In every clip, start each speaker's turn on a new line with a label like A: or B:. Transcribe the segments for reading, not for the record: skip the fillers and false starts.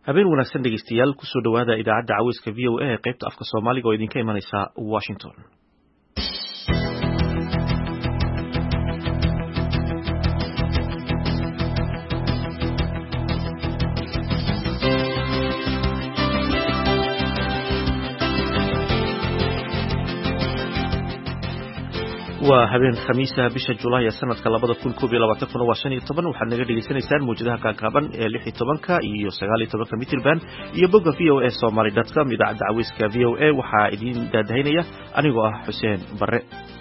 A: habeen wanaagsan dhegeystayaal kusoo dhawaada idaacadda caweyska VOA ee qaybta afka Soomaaliga oo idinka imanaysa Washington. waa habeen khamiisa bisha Juulaay sanadka 2021 waa 15 waxaad naga dhageysanaysaan muujadaha kaakaaban ee 16 iyo 19 mitirban iyo bogga voasomali.com idaacadda caweyska VOA waxaa idin daadahinaya anigoo ah Xuseen Barre.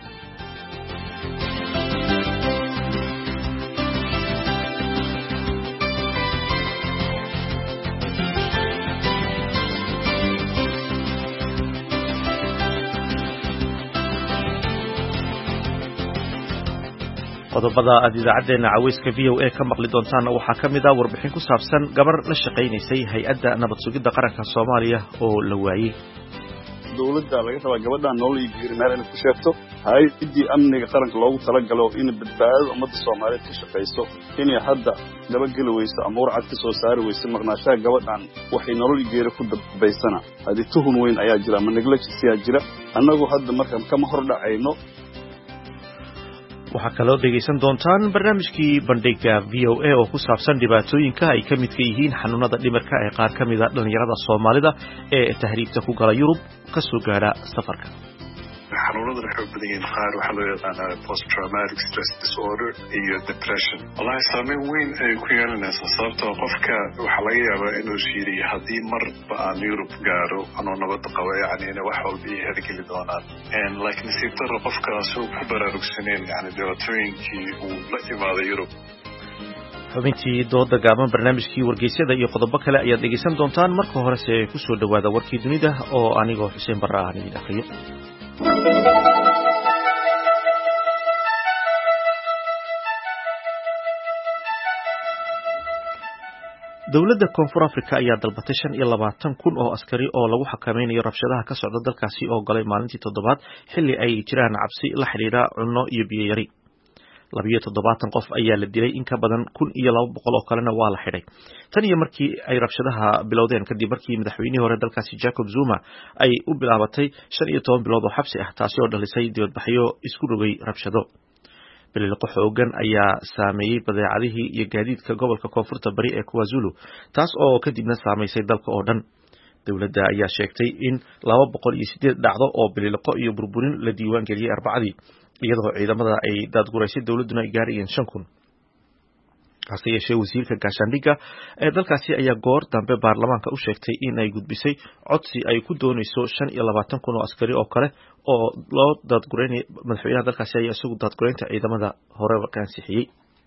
A: qodobada aad idaacadeena caweyska VOA ka maqli doontaan waxaa kamid ah warbixin ku saabsan gabar la shaqeynaysay hay'adda nabad sugidda qaranka Soomaaliya oo la waayay.
B: dawladda laga rabaa gabadhan nolol iyo geeri meel inay ku sheegto hay'addii amniga qaranka loogu talagalo in badbaadada ummadda Soomaaliyeed ka shaqeyso inay hadda dabageli weyso ama warcad ka soo saari weyso maqnaashaha gabadhan waxay nolol iyo geeri ku dambaysana hadii tuhun weyn ayaa jira ama negligence ayaa jira annagu hadda markaan kama hor dhacayno.
A: waxaa kaloo dhegaysan doontaan barnaamijkii bandhiga VOA oo ku saabsan dhibaatooyinka ay ka midka yihiin xanuunada dhimirka ee qaar ka mid ah dhalinyarada Soomaalida ee tahriibta ku gala Yurub ka soo gaara safarka.
C: xanuunada waxay u badan yihiin qaar waxaa loo yaqaanaa post traumatic stress disorder iyo depression. wallahi saameyn weyn ay ku yeelanaysaa sababtoo qofka waxaa laga yaabaa inuu shiiriyo haddii marba aan Yurub gaaro anoo nabad qaba yacni inay wax walba ii hergeli doonaan laakiin nasiib darro qofkaas uu ku baraarugsaneen yacni dhibaatooyinkii uu la imaaday Yurub.
A: xubintii dooda gaaban barnaamijkii wargeysyada iyo qodobo kale ayaad dhegeysan doontaan marka horese ku soo dhawaada warkii dunida oo anigoo Xuseen Barre ah idin akhriyo. dawladda Koonfur Afrika ayaa dalbatay 25,000 oo askari oo lagu xakameynayo rabshadaha ka socda dalkaasi oo galay maalintii toddobaad xilli ay jiraan cabsi la xiriira cunno iyo biyo yari. 27 qof ayaa la dilay in ka badan 1,200 oo kalena waa la xidhay tan iyo markii ay rabshadaha bilowdeen kadib markii madaxweynihii hore dalkaasi Jacob Zuma ay u bilaabatay 15 bilood oo xabsi ah taasi oo dhalisay dibadbaxyo isku rogay rabshado. bililiqo xoogan ayaa saameeyay badeecadihii iyo gaadiidka gobolka koonfurta bari ee KwaZulu taas oo kadibna saameysay dalka oo dhan. dawladda ayaa sheegtay in 208 dhacdo oo bililiqo iyo burburin la diiwaan geliyay Arbacadii iyadoo ciidamada ay daadguraysay dawladuna ay gaarayeen 5,000. hase yeeshee wasiirka gaashaandhigga ee dalkaasi ayaa goor dambe baarlamaanka u sheegtay in ay gudbisay codsi ay ku doonayso 25,000 oo askari oo kale oo loo daadguraynay. madaxweynaha dalkaasi ayaa isagu daadguraynta ciidamada hore ka ansixiyay.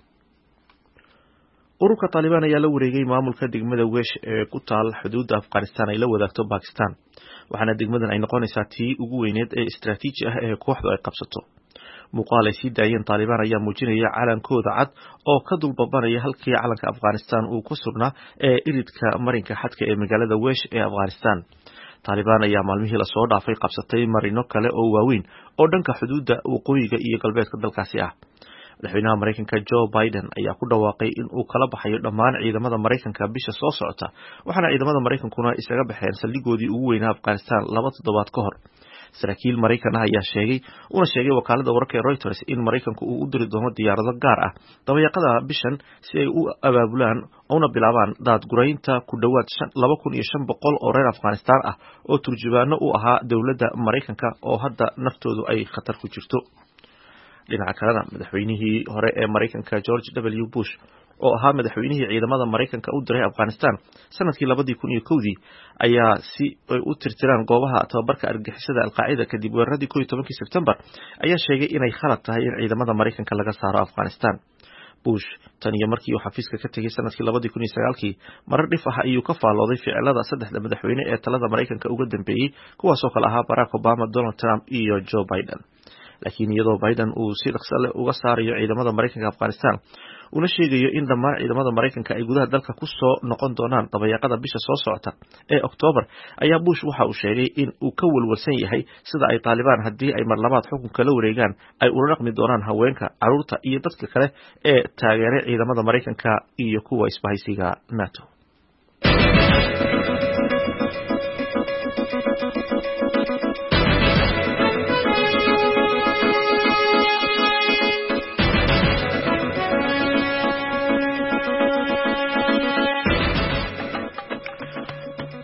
A: ururka Taliban ayaa la wareegay maamulka degmada Wesh ee ku taal xuduudda Afghanistan ay la wadaagto Pakistan waxaana degmadan ay noqonaysaa tii ugu weyneed ee istiraatiiji ah ee kooxdu ay qabsato. muuqaal ay sii daayeen Taliban ayaa muujinaya calankooda cad oo ka dulbabanaya halkii calanka Afghanistan uu ku sugnaa ee iridka marinka xadka ee magaalada Wesh ee Afghanistan. Taliban ayaa maalmihii la soo dhaafay qabsatay marino kale oo waaweyn oo dhanka xuduudda waqooyiga iyo galbeedka dalkaasi ah. madaxweynaha Mareykanka Joe Biden ayaa ku dhawaaqay in uu kala baxayo dhammaan ciidamada Mareykanka bisha soo socota waxaana ciidamada Mareykankuna isaga baxeen saldhigoodii ugu weynaa Afghanistan 2 toddobaad ka hor. saraakiil Mareykan ah ayaa sheegay wakaalada wararka ee Reuters in Mareykanku uu u diri doono diyaarado gaar ah dabayaaqada bishan si ay u abaabulaan una bilaabaan daadguraynta ku dhawaad 2,500 oo reer Afghanistan ah oo turjubaano u ahaa dawladda Mareykanka oo hadda naftoodu ay khatar ku jirto. dhinaca kalena madaxweynihii hore ee Mareykanka George W. Bush oo ahaa madaxweynihii ciidamada Mareykanka u diray Afghanistan sanadkii 2001 ayaa si ay u tirtiraan goobaha tababarka argagixisada Al-Qaacida kadib weeraradii 11 September ayaa sheegay inay khalad tahay in ciidamada Mareykanka laga saaro Afghanistan. Bush tan iyo markii uu xafiiska ka tagay sanadkii 2009 marar dhif ah ayuu ka faalooday ficilada saddexda madaxweyne ee talada Mareykanka uga dambeeyay kuwaas oo kala ahaa Barack Obama, Donald Trump iyo Joe Biden. laakiin iyadoo Biden uu si dhaqso leh uga saarayo ciidamada Mareykanka Afghanistan una sheegayo in dhammaan ciidamada Mareykanka ay gudaha dalka ku soo noqon doonaan dabayaaqada bisha soo socota ee October ayaa Bush waxa uu sheegay in uu ka walwalsan yahay sida ay Taliban haddii ay mar labaad xukunka la wareegaan ay ula dhaqmi doonaan haweenka, carruurta iyo dadka kale ee taageeray ciidamada Mareykanka iyo kuwa isbahaysiga NATO.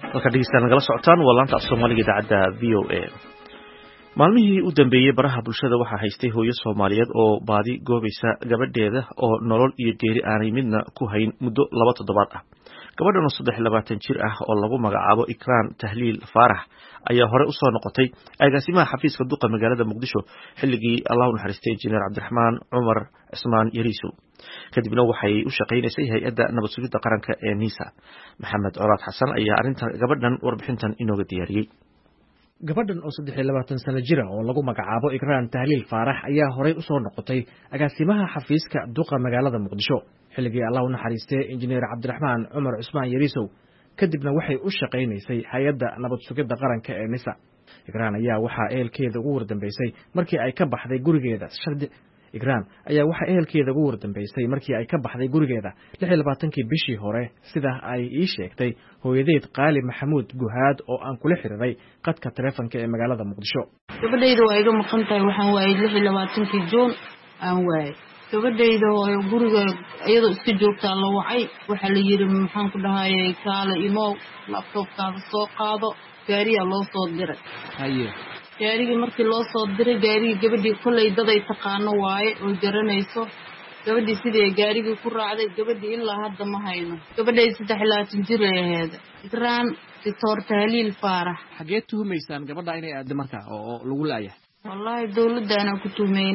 A: halka dhegeystayaal nagala socotaan waa laanta af Soomaaliga idaacadda VOA. Maalmihii u dambeeyay baraha bulshada waxaa haystay hooyo Soomaaliyeed oo baadi goobaysa gabadheeda oo nolol iyo geeri aanay midna ku hayn muddo 2 toddobaad ah. Gabadhan oo 23 jir ah oo lagu magacaabo Ikraan Tahliil Faarax ayaa hore u soo noqotay agaasimaha xafiiska duqa magaalada Muqdisho xilligii Allahu naxariistay Injineer Cabdiraxmaan Cumar Cismaan Yariisow. kadibna waxay u shaqeynaysay hay'adda nabad sugidda qaranka ee NISA. Maxamed Colaad Xasan ayaa arintan gabadhan warbixintan inooga diyaariyay.
D: gabadhan oo 23 sano jir ah oo lagu magacaabo Ikraan Tahliil Faarax ayaa horey u soo noqotay agaasimaha xafiiska duqa magaalada Muqdisho xilligii Allahu naxariistay Injineer Cabdiraxmaan Cumar Cismaan Yariisow. kadibna waxay u shaqeynaysay hay'adda nabad sugidda qaranka ee NISA. Ikraan ayaa waxa ehelkeeda ugu wardambeysay markii ay ka baxday gurigeeda Ikraan ayaa waxa ehelkeeda ugu wardambeysay markii ay ka baxday gurigeeda 26kii bishii hore sida ay ii sheegtay hooyadeed Qaali Maxamuud Guhaad oo aan kula xiriiray qadka taleefanka ee magaalada Muqdisho.
E: gabadhayda waa iga maqan tahay waxaan waayay 26kii Juun aan waayay gabadhayda oo guriga iyadoo iska joogta la wacay waxa la yiri maxaan ku dhahaayay kaala imo laptopkaada soo qaado gaariga loo soo diray gaarigii markii loo soo diray gaarigii gabadhii kulay daday taqaano waaye oo garanayso gabadhii sidii gaarigii ku raacday gabadhii ilaa hadda ma hayno gabadhay 23 jir ahayd Ikraan Tahliil Faarax
D: xagee tuhumaysaan gabadha inay aad markaa oo lagu laayahay
E: wallahi dawladana ku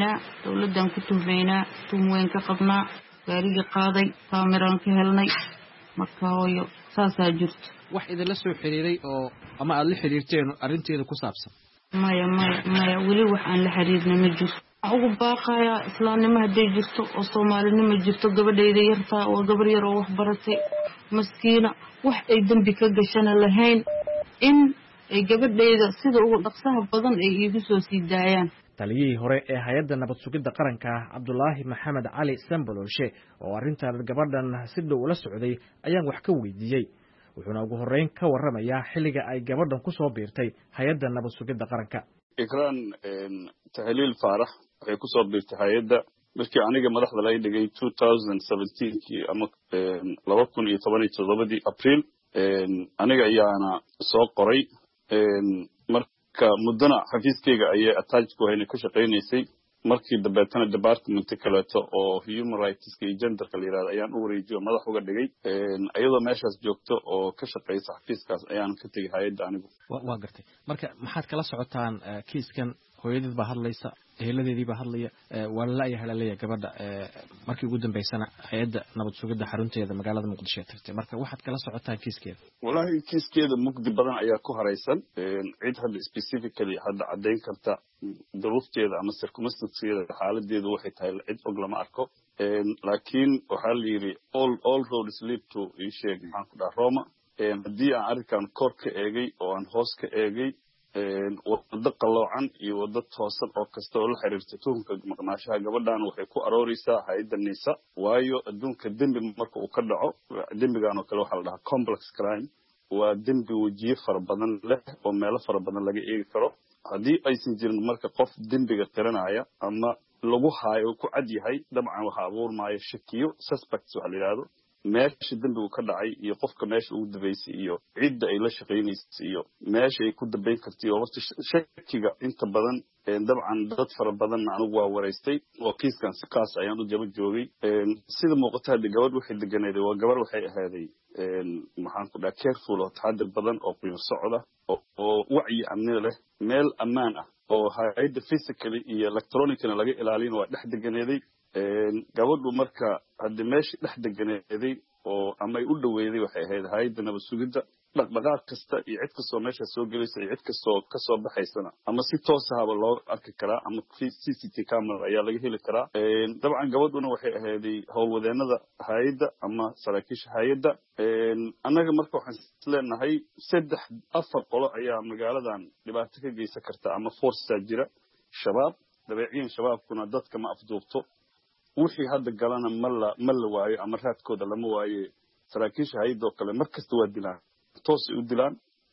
E: tuhmeynaa tumween ka qabnaa gaarigii qaaday kaamiraan ka helnay marka hooyo saasaa jirto
D: wax idin la soo xiriiray oo ama aad la xiriirteen arinteeda ku saabsan
E: maya weli waxaan la xiriirnay ma jirto ugu baaqaya islaamnimo haday jirto oo Soomaalinimo jirto gabadhayda yarta oo gabar yar oo wax baratay maskiina wax ay dambi ka gashan lahayn in ay gabadhayda sida ugu dhaqsaha badan ay iigu soo siidayaan.
D: taliyihii hore ee hay'adda nabad sugidda qaranka Cabdullaahi Maxamed Cali Sambololshe oo arintan gabadhan si dhow ula socday ayaan wax ka weydiiyay wuxuuna ugu horeyn ka warramayaa xilliga ay gabadhan ku soo biirtay hay'adda nabad sugidda qaranka.
B: Ikraan Tahliil Faarax waxay ku soo biirtay hay'adda markii aniga madaxda la dhigay 2017kii ama 2017 April aniga ayaana soo qoray marka mudana xafiiskayga ayay attach ku hayna ka shaqeynaysay markii dambeetana department kaleeto oo human rights iyo genderka la yiraahdo ayaan u wareejiyo madax uga dhigay iyadoo meeshaas joogto oo ka shaqeysa xafiiskaas ayaan ka tagay hay'adda anigu
D: waa gartay marka maxaad kala socotaan kiiskan hooyadeed baa hadlaysa ehelleedii baa hadlaya waa la yahay gabadha markii ugu dambeysana hay'adda nabad sugidda xarunteeda magaalada Muqdisho tagtay marka waxaad kala socotaan kiiskeeda
B: wallahi kiiskeeda mugdi badan ayaa ku haraysan cid hadda specifically hadda cadeyn karta duruufteeda ama circumstanceeda xaaladeedu waxay tahay cid og lama arko laakiin waxa la yiri all roads lead to isheeg maxaan ku dhahaa Roma haddii aan arkaan kor ka eegay oo aan hoos ka eegay waddo qaloocan iyo waddo toosan oo kasta oo la xiriirta tuhunka maqnaashaha gabadhan waxay ku arooraysaa hay'adda NISA waayo adduunka dembi marka uu ka dhaco dembigan oo kale waxa la dhahaa complex crime waa dembi wajiye fara badan leh oo meelo fara badan laga eegi karo haddii aysan jirin marka qof dembiga qiranaya ama lagu haayo ku cad yahay dabcan waxa abuurmaya shakiyo suspects waxa la yiraahdo meesha dembigu ka dhacay iyo qofka meesha ugu dabeysay iyo cidda ay la shaqeynaysay iyo meesha ay ku dambeyn kartay oo horta shakiga inta badan dabcan dad fara badan anigu waa wareystay oo kiiskan si qaas ayaan u jaba joogay sida muuqata hadda gabadh waxay deganeeday waa gabar waxay ahaaday maxaan ku dhahaa careful oo taxadir badan oo qiimo socda oo wacyi amni leh meel ammaan ah oo hay'adda physically iyo electronically laga ilaalin waa dhex deganeeday gabadhu marka hadda meesha dhex deganeeday oo ama ay u dhaweeday waxay ahayd hay'adda nabad sugidda dhaqdhaqaaq kasta iyo cid kastoo meesha soo gelaysa iyo cid kastoo ka soo baxaysana ama si toos ahaba loo arki karaa ama CCTV camera ayaa laga heli karaa dabcan gabadhuna waxay ahaaday howlwadeennada hay'adda ama saraakiisha hay'adda annaga marka waxaan isleenahay 3-4 qolo ayaa magaaladan dhibaato ka geysan karta ama forcesaa jira shabaab dabeeciyan shabaabkuna dadka ma afduubto wixii hadda galana ma la waayo ama raadkooda lama waayo saraakiisha hay'adda oo kale markasta waa dilaan toos u dilaan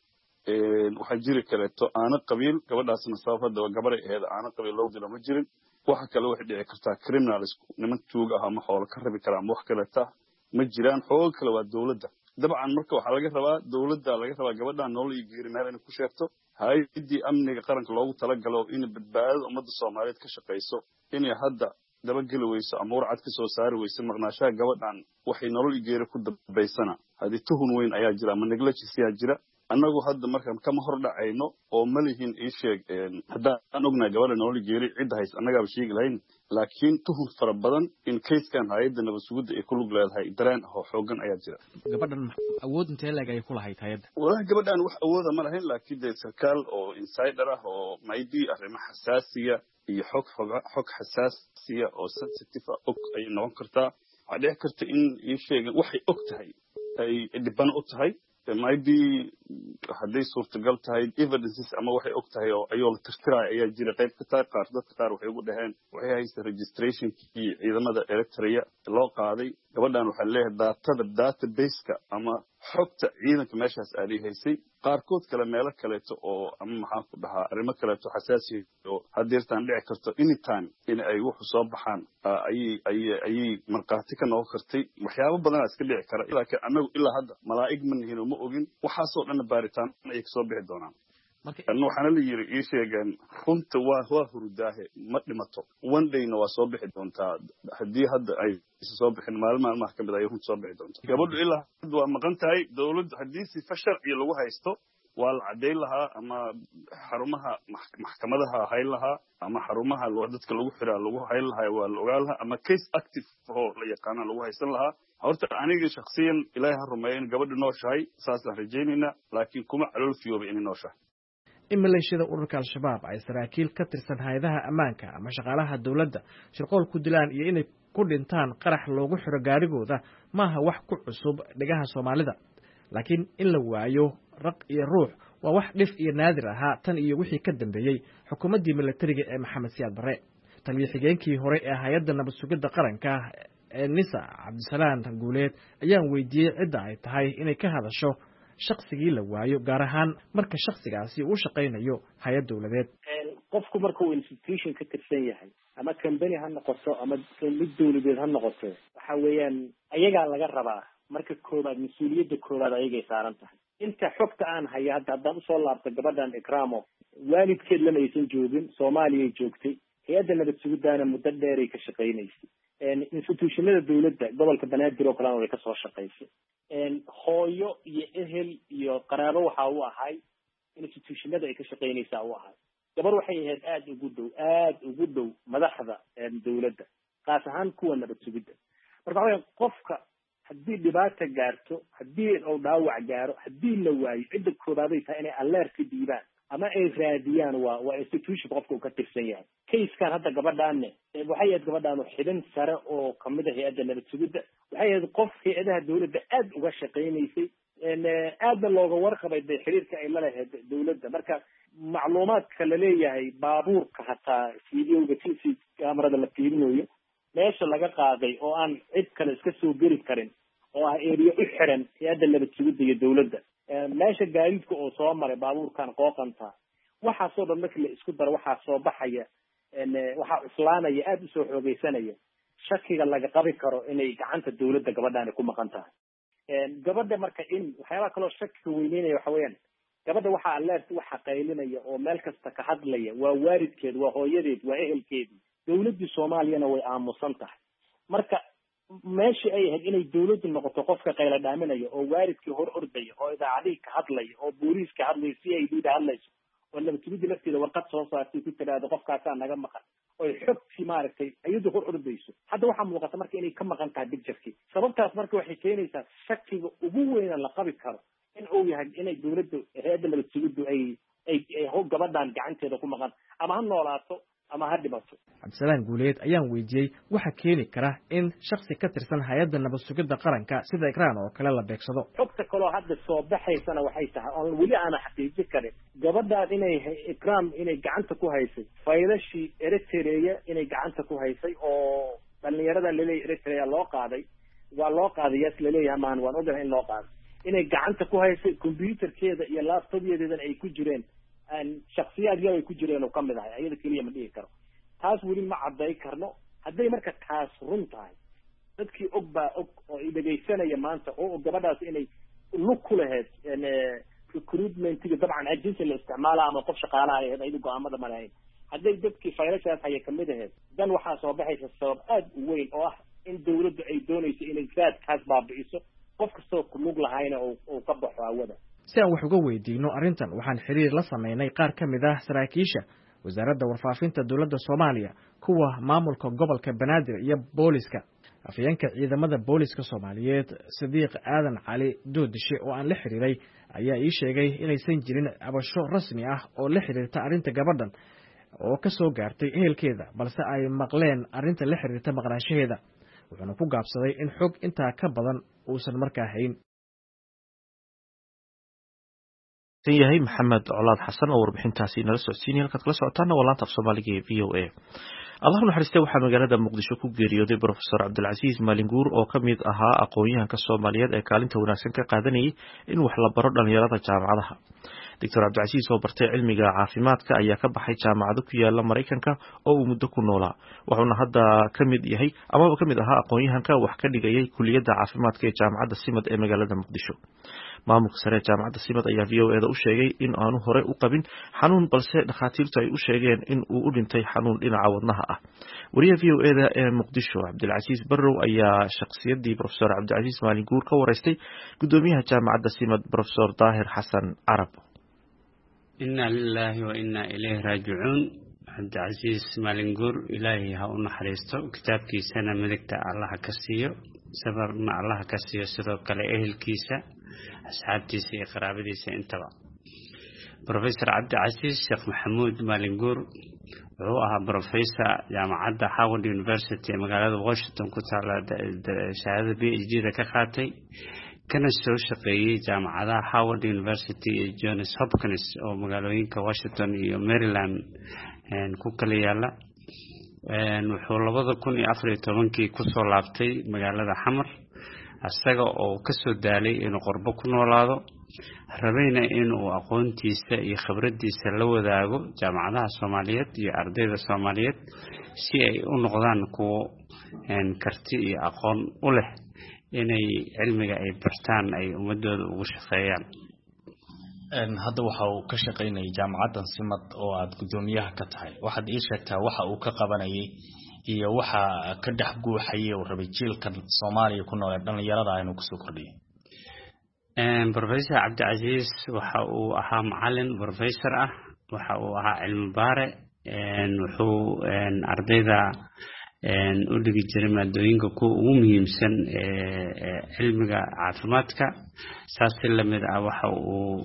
B: waxa jiri kaleeto aana qabiil gabadhaasna sabab hadda gabar ay ahayd aana qabiil loo dilo ma jirin waxa kale waxay dhici kartaa criminals niman tuug ah ama xoolo ka rabi kara ama wax kaleeta ma jiraan xoog kale waa dawladda dabcan marka waxaa laga rabaa dowladda laga rabaa gabadhan nolol iyo geeri meel inay ku sheegto hay-addii amniga qaranka loogu talagalo in badbaadada ummadda soomaaliyeed ka shaqayso inay hadda dabageli weyso ama warcad ka soo saari weyso maqnaashaha gabadhan waxay nolol iyo geeri ku dambaysana haddii tuhun weyn ayaa jira ama negligence ayaa jira annagu hadda markaan kama hor dhacayno oo malihin ii sheeg haddaan ognahay gabadha nolol iyo geeri cidda haysa annagaaba sheegi lahayn laakiin tuhun fara badan in kayskan hay-adda nabad sugidda ay ku lug leedahay dareen oo xoogan ayaa jira
D: gabadhan awood intee leeg ay ku lahayd hay-adda
B: walahi gabadhan wax awooda ma lahayn laakiin dee sarkaal oo insider ah oo maybe arrimo xasaasiya iyo xog xasaasiya oo sensitive ah og ayay noqon kartaa waxaa dhici karta in ii sheegan waxay og tahay ay dhibano u tahay maybe hadday suurtagal tahay evidences ama waxay og tahay oo ayoo la tirtiraayo ayaa jira qayb ka tahay dadka qaar waxay ugu dhaheen waxay haysta registrationkii ciidamada eritrea loo qaaday gabadhan waxaa leeyahay databaseka ama xogta ciidanka meeshaas aalii haysay qaarkood kale meelo kaleeto oo ama maxaan ku dhahaa arrimo kaleeto xasaasiya oo hadeertaan dhici karto anytime in ay wuxu soo baxaan ayay markhaati ka noqon kartay waxyaabo badanaa iska dhici kara laakiin annagu ilaa hadda malaa'ig ma nihin oo ma ogin waxaasoo dhanna baaritaan ayay kasoo bixi doonaan waxaana la yiri ii sheegeen runta waa hurudaahe ma dhimato one dayna waa soo bixi doontaa haddii hadda ay soo bixin maalmaha kamid ayay runta soo bixi doontaa gabadhu ilaa hadda waa maqan tahay dowladdu haddii sifa sharciya lagu haysto waa la caddayn lahaa ama xarumaha maxkamadaha hayn lahaa ama xarumaha dadka lagu xiraa lagu hayn lahaa waa la ogaan lahaa ama case active oo la yaqaana lagu haysan lahaa horta aniga shakhsiyan ilaahay ha rumeeyo in gabadhu nooshahay saasaan rajaynaynaa laakiin kuma calool fiyooba inay nooshahay
D: in maleeshiyada ururka al-shabaab ay saraakiil ka tirsan hay-adaha ammaanka ama shaqaalaha dowladda shirqool ku dilaan iyo inay ku dhintaan qarax loogu xiro gaarigooda maaha wax ku cusub dhigaha soomaalida laakiin in la waayo raq iyo ruux waa wax dhif iyo naadir ahaa tan iyo wixii ka dambeeyey xukuumaddii milatariga ee maxamed siyaad barre taliyo xigeenkii hore ee hay-adda nabad sugidda qaranka ee nisa cabdisalaan guuleed ayaan weydiiyey cidda ay tahay inay ka hadasho shaqsigii la waayo gaar ahaan marka shaksigaasi uu shaqaynayo hay-ad dowladeed
F: qofku marka uu institution ka tirsan yahay ama company ha noqoto ama mid dowladeed ha noqoto waxa weeyaan ayagaa laga rabaa marka koobaad mas-uuliyadda koobaad ayagay saaran tahay inta xogta aan haya haddaan usoo laabto gabadhan ikramo waalidkeed lama aysan joogin soomaaliyay joogtay hay-adda nabad sugidaana muddo dheeray ka shaqaynaysay institutionada dowladda gobolka banaadir oo kalena way kasoo shaqaysay hooyo iyo ehel iyo qaraabo waxa u ahay institutionada ay ka shaqaynaysaa u ahay gabar waxay ahayd aada ugu dhow madaxda dowladda kaas ahaan kuwa nabad sugidda marka waxa weya qofka haddii dhibaata gaarto haddii uu dhaawac gaaro haddii la waayo cidda koobaaday tahay inay alerta dhiibaan ama ay raadiyaan waa institution qofka uu ka tirsan yahay kayskan hadda gabadhaanne waxay ahayd gabadhaan xidhan sare oo kamid ah hay-adda nabad sugidda waxay ahayd qof hay-adaha dowladda aada uga shaqaynaysay aadna looga warqabay de xiriirka ay la lahayd dowladda marka macluumaadka laleeyahay baabuurka hataa videoga tc camerada la fiirinayo meesha laga qaaday oo aan cid kale iska soo geli karin oo ah eriya u xiran hay-adda nabad sugidda iyo dowladda meesha gaadiidka oo soo maray baabuurkan qooqanta waxaasoo dhan markii la isku daro waxaa soo baxaya waxaa cuslaanaya aada usoo xoogeysanaya shakiga laga qabi karo inay gacanta dowladda gabadhaani ku maqan tahay gabadha marka in waxyaabaha kaloo shakiga weyneynaya waxa weeyaan gabadha waxaa alert waxa qaylinaya oo meel kasta ka hadlaya waa waalidkeed waa hooyadeed waa ehelkeedii dowladdii soomaaliyana way aamusan tahay marka meeshii ay ahayd inay dowladdu noqoto qofka qayla dhaaminaya oo waalidkii hor ordaya oo idaacadihii ka hadlaya oo booliis ka hadlaya c i d da hadlayso oo nabadsugiddii lafteeda warqad soo saartay ku tiraahdo qofkaasaa naga maqan oy xogtii maaragtay iyadu hor ordayso hadda waxaa muuqata marka inay ka maqan tahay bicturkii sababtaas marka waxay keenaysaa shakiga ugu weyna la qabi karo in uu yahay inay dowladda hay-adda nabadsugiddu ay gabadhan gacanteeda ku maqan ama ha noolaato ama ha dhimato
D: cabdisalaan guuleed ayaan weydiiyey waxa keeni kara in shaksi ka tirsan hay-adda nabad sugidda qaranka sida ikraan oo kale la beegsado
F: xogta kaloo hadda soo baxaysana waxay tahay oon weli aana xaqiijin karin gabadhaan inay ikraam inay gacanta ku haysay faylashii eritrea inay gacanta ku haysay oo dhalinyarada laleeyahy eritrea loo qaaday waa loo qaaday yaas laleeyahay maan waan ogahay in loo qaaday inay gacanta ku haysay combyuterkeeda iyo laptopyadeedana ay ku jireen shaksiyaad yar ay ku jireen oo kamid ahay ayada keliya ma dhihi karo taas weli ma cadday karno hadday marka taas run tahay dadkii og baa og oo ay dhegaysanaya maanta oo gabadhaas inay lug ku lahayd recruitmentiga dabcan agency la isticmaala ama qof shaqaalaha ahayd ayadu go-aamada ma lahayn hadday dadkii faylashaas haya kamid ahayd dan waxaa soo baxaysa sabab aad u weyn oo ah in dawladdu ay doonayso inay raadkaas baabi'iso qof kastoo ku lug lahayna uu ka baxo hawada
D: si aan wax uga weydiino arrintan waxaan xiriir la sameynay qaar ka mid ah saraakiisha wasaaradda warfaafinta dowladda Soomaaliya kuwa maamulka gobolka Banaadir iyo booliska afyeenka ciidamada booliska Soomaaliyeed Sadiiq Aadan Cali Doodishe oo aan la xiriiray ayaa ii sheegay inaysan jirin cabasho rasmi ah oo la xiriirta arrinta gabadhan oo ka soo gaartay ehelkeeda balse ay maqleen arrinta la xiriirta maqnaanshaheeda wuxuuna ku gaabsaday in xog intaa ka badan uusan markaa hayn
A: yahay maxamed colaad xasan oo warbixintaasi nala socodsiinaya halkaad kala socotaana waa laanta af soomaaliga ee VOA allahu naxariistay waxaa magaalada muqdisho ku geeriyooday professor cabdilcasiis maalinguur oo ka mid ahaa aqoon-yahanka soomaaliyeed ee kaalinta wanaagsan ka qaadanayay in wax la baro dhalinyarada jaamacadaha doctor cabdilcasiis oo bartay cilmiga caafimaadka ayaa ka baxay jaamacado ku yaala Mareykanka oo uu muddo ku noolaa wuxuuna hadda ka mid yahay ama ka mid ahaa aqoon-yahanka wax ka dhigayay kuliyadda caafimaadka ee jaamacadda Simad ee magaalada Muqdisho maamulka sare jaamacadda Simad ayaa VOA-da u sheegay in aanu hore u qabin xanuun balse dhakhaatiirtu ay u sheegeen in uu u dhintay xanuun dhinaca wadnaha ah wariyaha VOA-da ee Muqdisho Cabdilcasiis Barrow ayaa shakhsiyaddii professor Cabdilcasiis Maalinguur ka wareystay gudoomiyaha jaamacadda Simad professor Daahir Xasan Carab
G: inna lillahi wa inna ilayhi raaji'uun Cabdilcasiis Maalinguur ilaahi ha u naxariisto kitaabkiisana midigta Allah ka siiyo sabarna Allah ka siiyo sidoo kale ehelkiisa asxaabtiisa iyo qaraabadiisa intaba professor Cabdilcasiis Sheekh Maxamuud Maalinguur wuxuu ahaa professor jaamacadda Howard University ee magaalada Washington ku taala shahaadada PhD ka qaatay kana soo shaqeeyay jaamacadaha Howard University iyo Johns Hopkins oo magaalooyinka Washington iyo Maryland ku kala yaala wuxuu 2014 ku soo laabtay magaalada Xamar asaga oo ka soo daalay inuu qorbo ku noolaado rabayna inuu aqoontiisa iyo khibradiisa la wadaago jaamacadaha Soomaaliyeed iyo ardayda Soomaaliyeed si ay u noqdaan kuwo karti iyo aqoon u leh inay cilmiga ay bartaan ay ummadooda ugu shaqeeyaan
H: hadda waxa uu ka shaqeynayay jaamacaddan Simad oo aad gudoomiyaha ka tahay waxaad ii sheegtaa waxa uu ka qabanayay iyo waxa ka dhex guuxayay oo rabay jiilkan Soomaaliya ku nool dhalinyarada aynu ku soo kordhiyay
G: professor Cabdilcasiis waxa uu ahaa macallin professor ah waxa uu ahaa cilmi baare wuxuu ardayda u dhigi jiray maadooyinka kuwa ugu muhiimsan ee cilmiga caafimaadka saas la mid ah waxa uu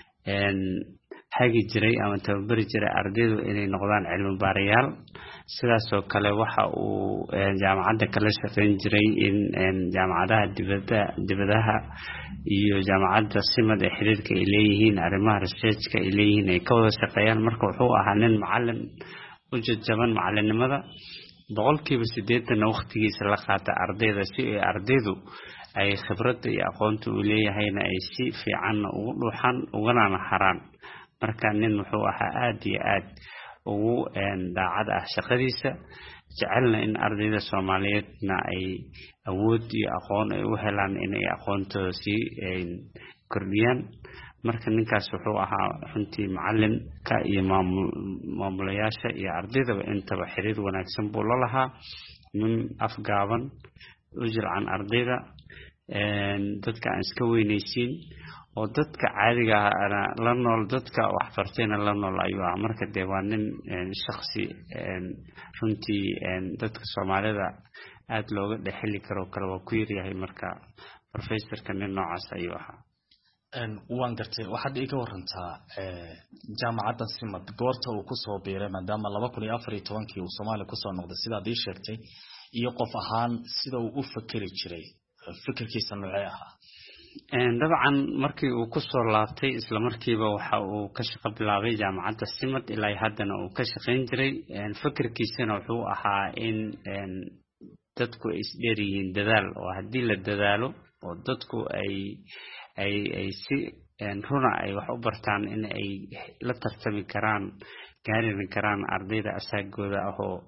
G: hagi jiray ama tababari jiray ardaydu inay noqdaan cilmi baarayaal sidaas oo kale waxa uu jaamacadda kala shaqeyn jiray in jaamacadaha dibadaha iyo jaamacadda Simad ee xiriirka ay leeyihiin arrimaha research-ka ay leeyihiin ay ka wada shaqeeyaan marka wuxuu ahaa nin macallin u jajaban macallinimada 80% waqtigiisa la qaata ardayda si ay ardaydu ay khibradda iyo aqoonta u leeyahayna ay si fiican ugu dhuuxan ugana naxaraan marka nin wuxuu ahaa aad iyo aad ugu daacad ah shaqadiisa jecelna in ardayda Soomaaliyeedna ay awood iyo aqoon ay u helaan inay aqoontooda si kordhiyaan marka ninkaas wuxuu ahaa runtii macallinka iyo maamulayaasha iyo ardaydaba intaba xiriir wanaagsan buu la lahaa nin afgaaban u jilcan ardayda dadka aan iska weynaysiin oo dadka caadiga ah la nool dadka wax fartayna la nool ayuu ah marka de waa nin shakhsi runtii dadka Soomaalida aad looga dhaxli karo kala waa ku yaryahay marka professorka nin noocaas ayuu ahaa
H: waan gartay waxaad iga warantaa jaamacadda Simad goorta uu ku soo biiray maadaama 2014 uu Soomaaliya ku soo noqday sidaad ii sheegtay iyo qof ahaan sida uu u fakari jiray fikirkiisa noocee ahaa
G: dabcan markii uu ku soo laabtay isla markiiba waxa uu ka shaqo bilaabay jaamacadda Simad ilaa haddana uu ka shaqeyn jiray fikirkiisana wuxuu ahaa in dadku isdheeriyiin dadaal oo haddii la dadaalo oo dadku ay si runa ay wax u bartaan in ay la tartami karaan gaarin karaan ardayda asaagooda ah oo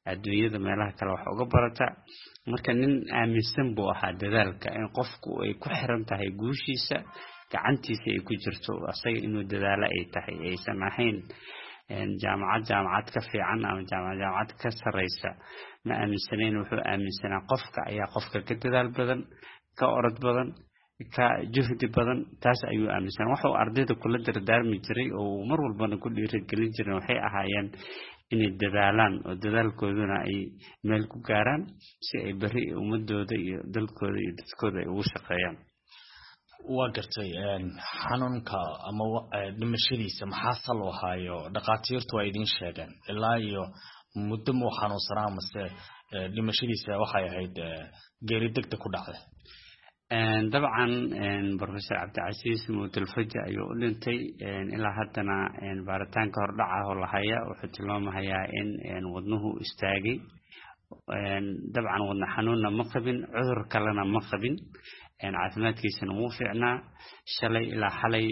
G: adduunyada meelaha kale wax uga barata marka nin aaminsan buu ahaa dadaalka in qofku ay ku xiran tahay guushiisa gacantiisa ay ku jirto asaga inuu dadaalo ay tahay aysan ahayn jaamacad ka fiican ama jaamacad ka sareysa ma aaminsaneen wuxuu aaminsanaa qofka ayaa qofka ka dadaal badan ka orod badan ka juhdi badan taas ayuu aaminsan wuxuu ardayda kula dardaarmi jiray oo mar walbana ku dhiirigelin jiray waxay ahaayeen inay dadaalaan oo dadaalkooduna ay meel ku gaaraan si ay bari ummadooda iyo dalkooda iyo dadkooda ay ugu shaqeeyaan
H: waa gartay xanuunka ama dhimashadiisa maxaa sal u hayo dhaqaatiirtu ay idin sheegeen ilaa iyo muddo mu xanuunsanaa mase dhimashadiisa waxay ahayd geeri degdeg ku dhacday
G: dabcan professor Cabdicasiis Muudalfaji ayuu u dhintay ilaa haddana baaritaanka hordhaca oo la haya wuxuu tilmaamayaa in wadnuhu istaagay dabcan wadna xanuunna ma qabin cudur kalena ma qabin caafimaadkiisana wuu fiicnaa shalay ilaa xalay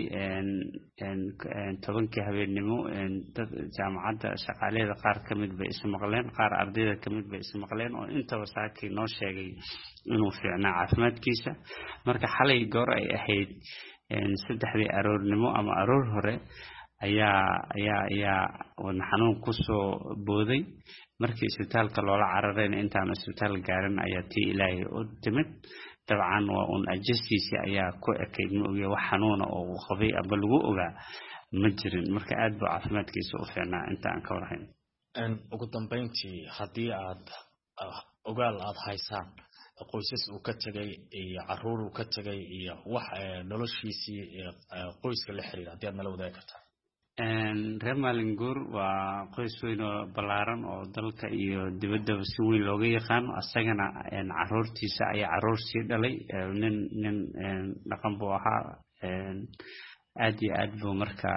G: 10 habeenimo jaamacadda shaqaaleeda qaar kamid bay ismaqleen qaar ardayda kamid bay ismaqleen oo intaba saakay noo sheegay inuu fiicnaa caafimaadkiisa marka xalay goor ay ahayd 3 aroornimo ama aroor hore ayaa wadna xanuun ku soo booday markii isbitaalka loola carareen intaan isbitaal gaarin ayaa tii ilaahay u timid dabcan waa un ajastiisi ayaa ku ekeyd ma ogeey wax xanuuna oo qabay aba lagu ogaa ma jirin marka aad buu caafimaadkiisa u fiicnaa inta aan ka warhayn
H: ugu dambeyntii haddii aad ogaal aad haysaan qoysas uu ka tagay iyo caruur uu ka tagay iyo wax noloshiisii qoyska la xiriira haddii aad nala wadaagi kartaa
G: reer Maalinguur waa qoys weyn oo ballaaran oo dalka iyo dibadda si weyn looga yaqaan asagana caruurtiisa ayaa caruur sii dhalay nin dhaqan buu ahaa aad iyo aad buu marka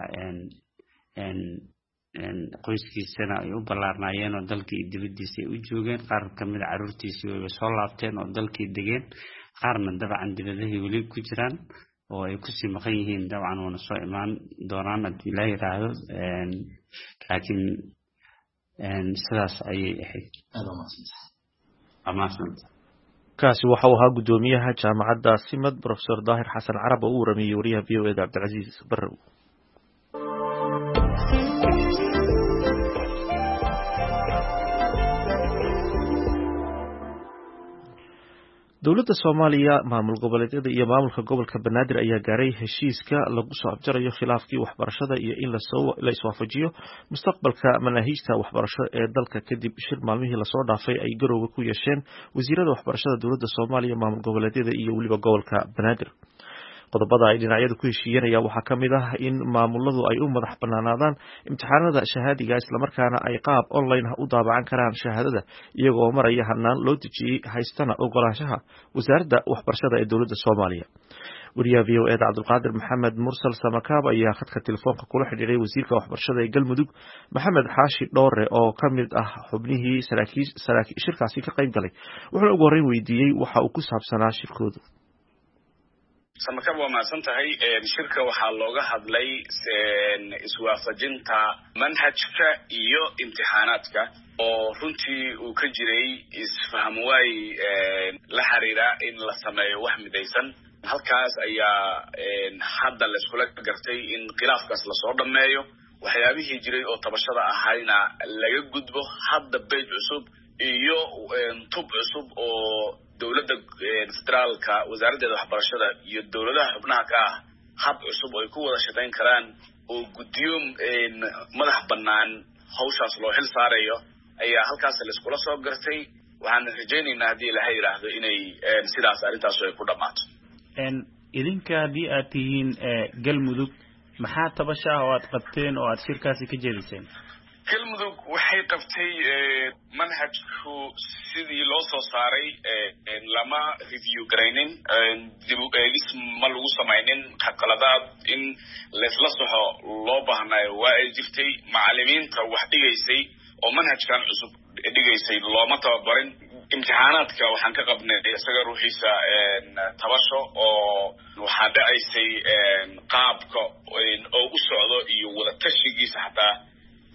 G: qoyskiisana ay u ballaarnaayeen oo dalkii iyo dibaddiisa ay u joogeen qaar kamid ah caruurtiisii way soo laabteen oo dalkii degeen qaarna dabcan dibadahay weli ku jiraan oo ay ku sii maqan yihiin dabcan wana soo imaan doonaan haddii la yiraahdo laakiin sidaas ayay ahayd
A: kaasi waxa uu ahaa gudoomiyaha jaamacadda Simad Professor Daahir Xasan Carab oo u waramiyay wariyaha VOA Cabdicasiis Barrow dowladda Soomaaliya maamul goboleedyada iyo maamulka gobolka Banaadir ayaa gaaray heshiiska lagu soo abjarayo khilaafkii waxbarashada iyo in la iswaafajiyo mustaqbalka manaahiijta waxbarasho ee dalka kadib shir maalmihii la soo dhaafay ay garowga ku yeesheen wasiirada waxbarashada dowladda Soomaaliya maamul goboleedyada iyo waliba gobolka Banaadir qodobada ay dhinacyadu ku heshiiyeen waxaa kamid ah in maamuladu ay u madax banaanaadaan imtixaanada shahaadiga isla markaana ay qaab online u daabacan karaan shahaadada iyagoo maraya hanaan loo dejiyay haystana ogolaanshaha wasaaradda waxbarashada ee dowladda Soomaaliya wariyaha VOA Cabdulqaadir Maxamed Mursal Samakaab ayaa khadka telefoonka kula xidhiidhay wasiirka waxbarashada ee Galmudug Maxamed Xaashi Dhoore oo kamid ah xubnihii shirkaasi ka qayb galay wuxuu ugu horreyn weydiiyey waxa uu ku saabsanaa shirkooda
I: Samakaab waa maasan tahay shirka waxaa looga hadlay iswaafajinta manhajka iyo imtixaanaadka oo runtii uu ka jiray isfaham waay la xiriira in la sameeyo wax midaysan halkaas ayaa hadda la iskula gartay in khilaafkaas la soo dhameeyo waxyaabihii jiray oo tabashada ahayna laga gudbo hadda page cusub iyo tub cusub oo dowladda federaalka wasaaradda waxbarashada iyo dowladaha xubnaha ka ah hab cusub oo ay ku wada shaqayn karaan oo guddiyo madax bannaan hawshaas loo xil saarayo ayaa halkaas la iskula soo gartay waxaan rajaynaynaa haddii ilaahay yiraahdo inay sidaas arrintaas ay ku dhamaato
J: idinka haddii aad tihiin Galmudug maxaa tabasha oo aad qabteen oo aad shirkaasi ka jeediseen
I: Galmudug waxay qabtay manhajku sidii loo soo saaray lama review garaynin dib u eegis ma lagu samaynin qaladaad in la isla saxo loo baahnayo waa ay jirtay macallimiinta wax dhigaysay oo manhajkan cusub dhigaysay looma tababarin imtixaanaadka waxaan ka qabnay isaga ruuxiisa tabasho oo waxaa dhacaysay qaabka oo u socdo iyo wada tashigiisa xataa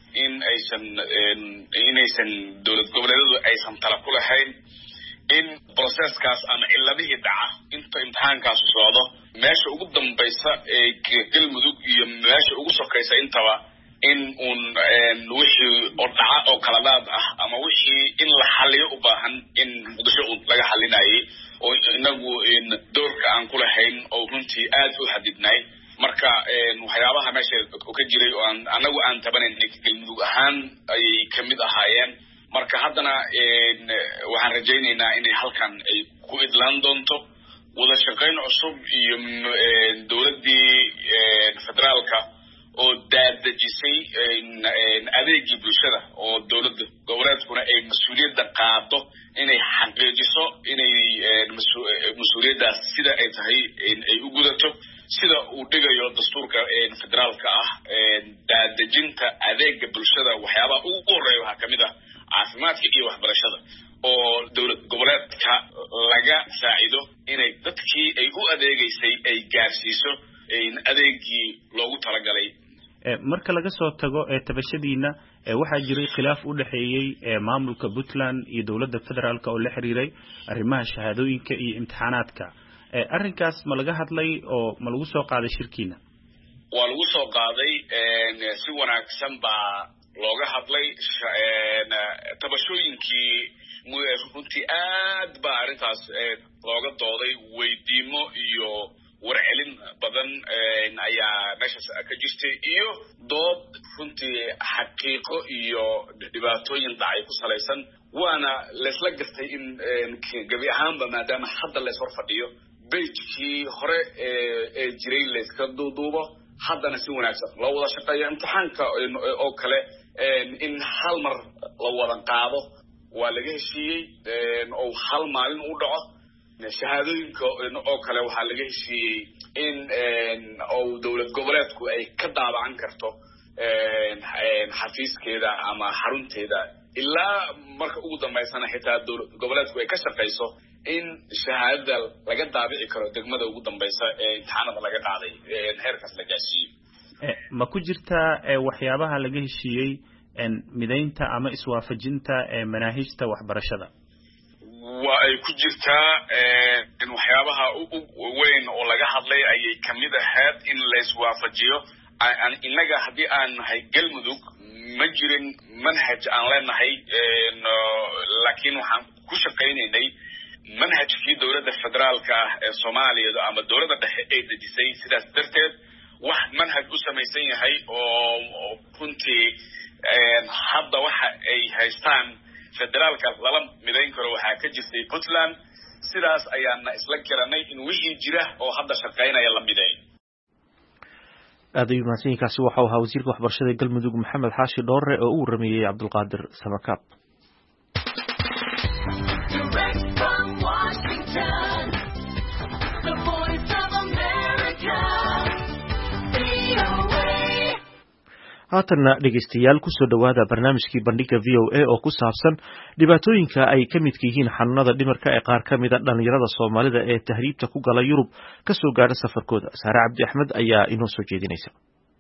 I: inaysan dowlad goboleedyadu aysan tala ku lahayn in processkaas ama ciladihii dhaca inta imtixaankaasu socdo meesha ugu dambaysa ee galmudug iyo meesha ugu sokaysa intaba in wixii oo dhaca oo kaladaad ah ama wixii in la xaliyo u baahan in muqdisho laga xalinayay oo inagu doorka aan ku lahayn oo runtii aad u xadidnay marka waxyaabaha meesha ka jiray oo anagu aan tabanaynay galmudug ahaan ayay kamid ahaayeen marka haddana waxaan rajaynaynaa inay halkan ay ku idlaan doonto wada shaqayn cusub iyo dowladdii federaalka oo daadejisay adeegii bulshada oo dowladda goboleedkuna ay mas-uuliyadda qaado inay xaqiijiso inay mas-uuliyaddaas sida ay tahay ay u gudato sida uu dhigayo dastuurka federaalka ah daadejinta adeega bulshada waxyaabaha ugu horeeya waxaa kamid ah caafimaadka iyo waxbarashada oo dowlad goboleedka laga saacido inay dadkii ay u adeegaysay ay gaarsiiso adeegii loogu talagalay
J: marka laga soo tago tabashadiina waxaa jiray khilaaf u dhaxeeyay maamulka Puntland iyo dowladda federaalka oo la xiriiray arrimaha shahaadooyinka iyo imtixaanaadka arrinkaas ma laga hadlay oo ma lagu soo qaaday shirkiina
I: waa lagu soo qaaday si wanaagsan baa looga hadlay tabashooyinkii runtii aad baa arrintaas looga dooday weydiimo iyo warcelin badan ayaa meeshaas ka jirtay iyo dood runtii xaqiiqo iyo dhibaatooyin dhacay ku salaysan waana laysla gartay in gebi ahaanba maadaama hadda lays hor fadhiyo bejkii hore ee jiray layska duuduubo haddana si wanaagsan loo wada shaqeeyo imtixaanka oo kale in hal mar la wada qaado waa laga heshiiyey oo hal maalin u dhaco shahaadooyinka oo kale waxaa laga heshiiyey in oo dowlad goboleedku ay ka daabacan karto xafiiskeeda ama xarunteeda ilaa marka ugu dambaysana xitaa dowlad goboleedku ay ka shaqayso in shahaadada laga daabici karo degmada ugu dambaysa ee imtixaanada laga qaaday heerkaas la gaarsiiyo
J: ma ku jirtaa waxyaabaha laga heshiiyey midaynta ama iswaafajinta manaahijta waxbarashada
I: waa ay ku jirtaa waxyaabaha weyn oo laga hadlay ayay kamid ahayd in la iswaafajiyo innaga haddii aan nahay galmudug ma jirin manhaj aan leenahay laakiin waxaan ku shaqaynaynay manhajkii dowladda federaalka ah ee soomaaliya ama dowladda dhexe ay dejisay sidaas darteed wax manhaj u samaysan yahay oo runtii hadda waxa ay haystaan federaalka lala midayn karo waxaa ka jirtay Puntland sidaas ayaana isla garanay in wixii jira oo hadda shaqaynaya la mideeyo
A: aad ayuu mahadsanyahay waxa uu ahaa wasiirka waxbarashada galmudug maxamed xaashi dhoore oo uu warameeyay cabdulqaadir samakaab haatanna dhegaystayaal kusoo dhowaada barnaamijkii bandhiga VOA oo ku saabsan dhibaatooyinka ay ka midka yihiin xanuunada dhimirka ee qaar ka mida dhalinyarada Soomaalida ee tahriibta ku gala Yurub ka soo gaadha safarkooda. Saare Cabdi Axmed ayaa inoo soo jeedinaysa.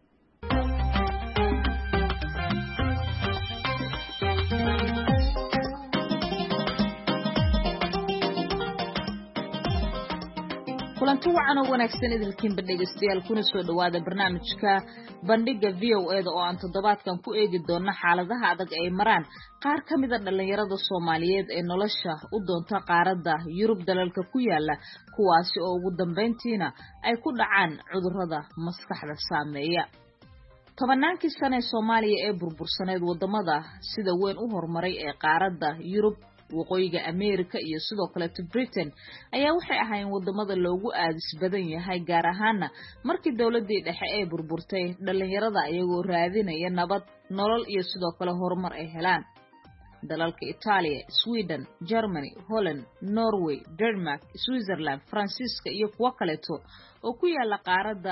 K: kulanti wacan oo wanaagsan idilkiinba dhegaystayaal kuna soo dhowaada barnaamijka bandhiga VOA-da oo aan toddobaadkan ku eegi doona xaaladaha adag ay maraan qaar ka mida dhalinyarada Soomaaliyeed ee nolosha u doonta qaaradda Yurub dalalka ku yaala kuwaasi oo ugu dambeyntiina ay ku dhacaan cudurrada maskaxda saameeya. Tobannaankii sano ee Soomaaliya ee burbursaneed wadamada sida weyn u horumaray ee qaaradda Yurub waqooyiga Amerika iyo sidoo kale Britain ayaa waxay ahaayeen wadamada loogu aadis badan yahay gaar ahaan markii dawladii dhexe ay burburtay dhalinyarada ayagoo raadinaya nabad nolol iyo sidoo kale horumar ay helaan dalalka Italia, Sweden, Germany, Holland, Norway, Denmark, Switzerland, Faransiiska iyo kuwa kaleeto oo ku yaala qaaradda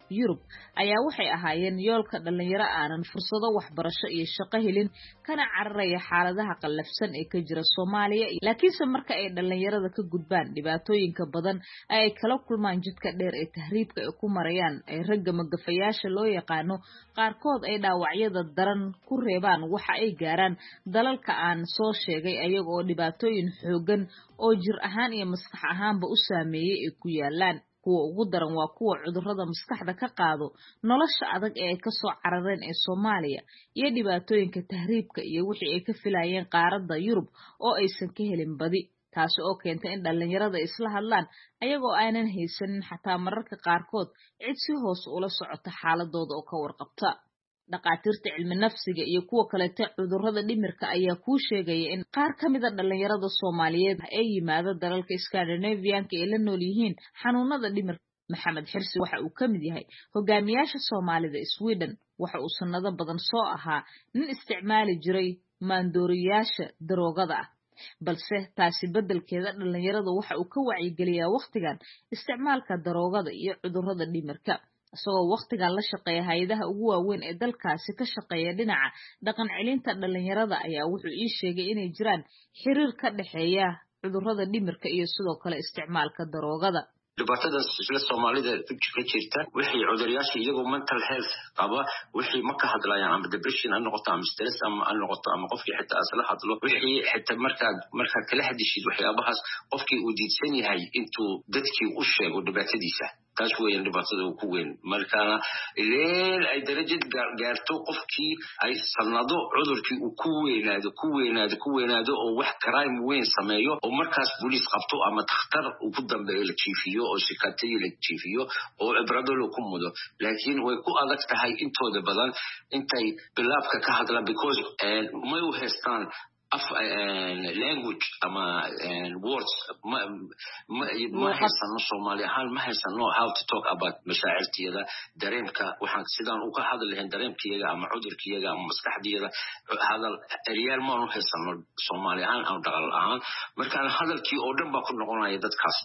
K: Yurub ayaa waxay ahaayeen yoolka dhalinyaro aanan fursado waxbarasho iyo shaqo helin kana cararaya xaaladaha qallafsan ee ka jira Soomaaliya laakiinse marka ay dhalinyarada ka gudbaan dhibaatooyinka badan ay kala kulmaan jidka dheer ee tahriibka ay ku marayaan ay ragga magafayaasha loo yaqaano qaarkood ay dhaawacyada daran ku reebaan waxa ay gaaraan dalalka aan soo sheegay ayaga oo dhibaatooyin xoogan oo jir ahaan iyo maskax ahaanba u saameeyay ay ku yaalaan kuwa ugu daran waa kuwa cudurrada maskaxda ka qaado nolosha adag ee ay ka soo carareen ee Soomaaliya iyo dhibaatooyinka tahriibka iyo wixii ay ka filayeen qaaradda Yurub oo aysan ka helin badi taasi oo keentay in dhalinyarada isla hadlaan ayagoo aanan haysanin xataa mararka qaarkood cid si hoos ula socota xaaladooda oo ka warqabta dhaqaatiirta cilmi nafsiga iyo kuwa kaleete cudurrada dhimirka ayaa kuu sheegaya in qaar ka mid a dhalinyarada Soomaaliyeed ay yimaado dalalka Scandinavian-ka ee la nool yihiin xanuunada dhimirka Maxamed Xirsi waxa uu ka mid yahay hogaamiyaasha Soomaalida Sweden waxa uu sanado badan soo ahaa nin isticmaali jiray maandooriyaasha daroogada ah balse taasi beddelkeeda dhalinyarada waxa uu ka wacyigeliyaa waqtigan isticmaalka daroogada iyo cudurrada dhimirka isagoo waqtigan la shaqeeya hay'adaha ugu waaweyn ee dalkaasi ka shaqeeya dhinaca dhaqan celinta dhalinyarada ayaa wuxuu ii sheegay inay jiraan xiriir ka dhaxeeya cudurrada dhimirka iyo sidoo kale isticmaalka daroogada
L: dhibaatada isla Soomaalida ka jirta wixii cuduryaasha iyagoo mental health qaba wixii ma ka hadlayaan ama depression aan noqoto ama stress ama aan noqoto ama qofkii xitaa asla hadlo wixii xitaa marka kala hadishid waxyaabahaas qofkii uu diidsan yahay intuu dadkii u sheego dhibaatadiisa taas weeyaan dhibaatada ugu weyn markaana ilaa ay darajad gaarto qofkii ay sanado cudurkii uu ku weynaado oo wax crime weyn sameeyo oo markaas police qabto ama dhakhtar uu ku dambeeyo la jiifiyo oo shikatay la jiifiyo oo ibrado loo ku mudo laakiin way ku adag tahay intooda badan intay bilaabka ka hadlaan because may u haystaan language ama words ma haysano Soomaali ahaan ma haysano how to talk about mashaacirtiyada dareenka waxaan sidaan u ka hadlayn dareenkiyada ama cudurkiyada ama maskaxdiyada hadal real ma haysano Soomaali ahaan aan dhaqal ahaan markaan hadalkii oo dhan ba ku noqonaya dadkaas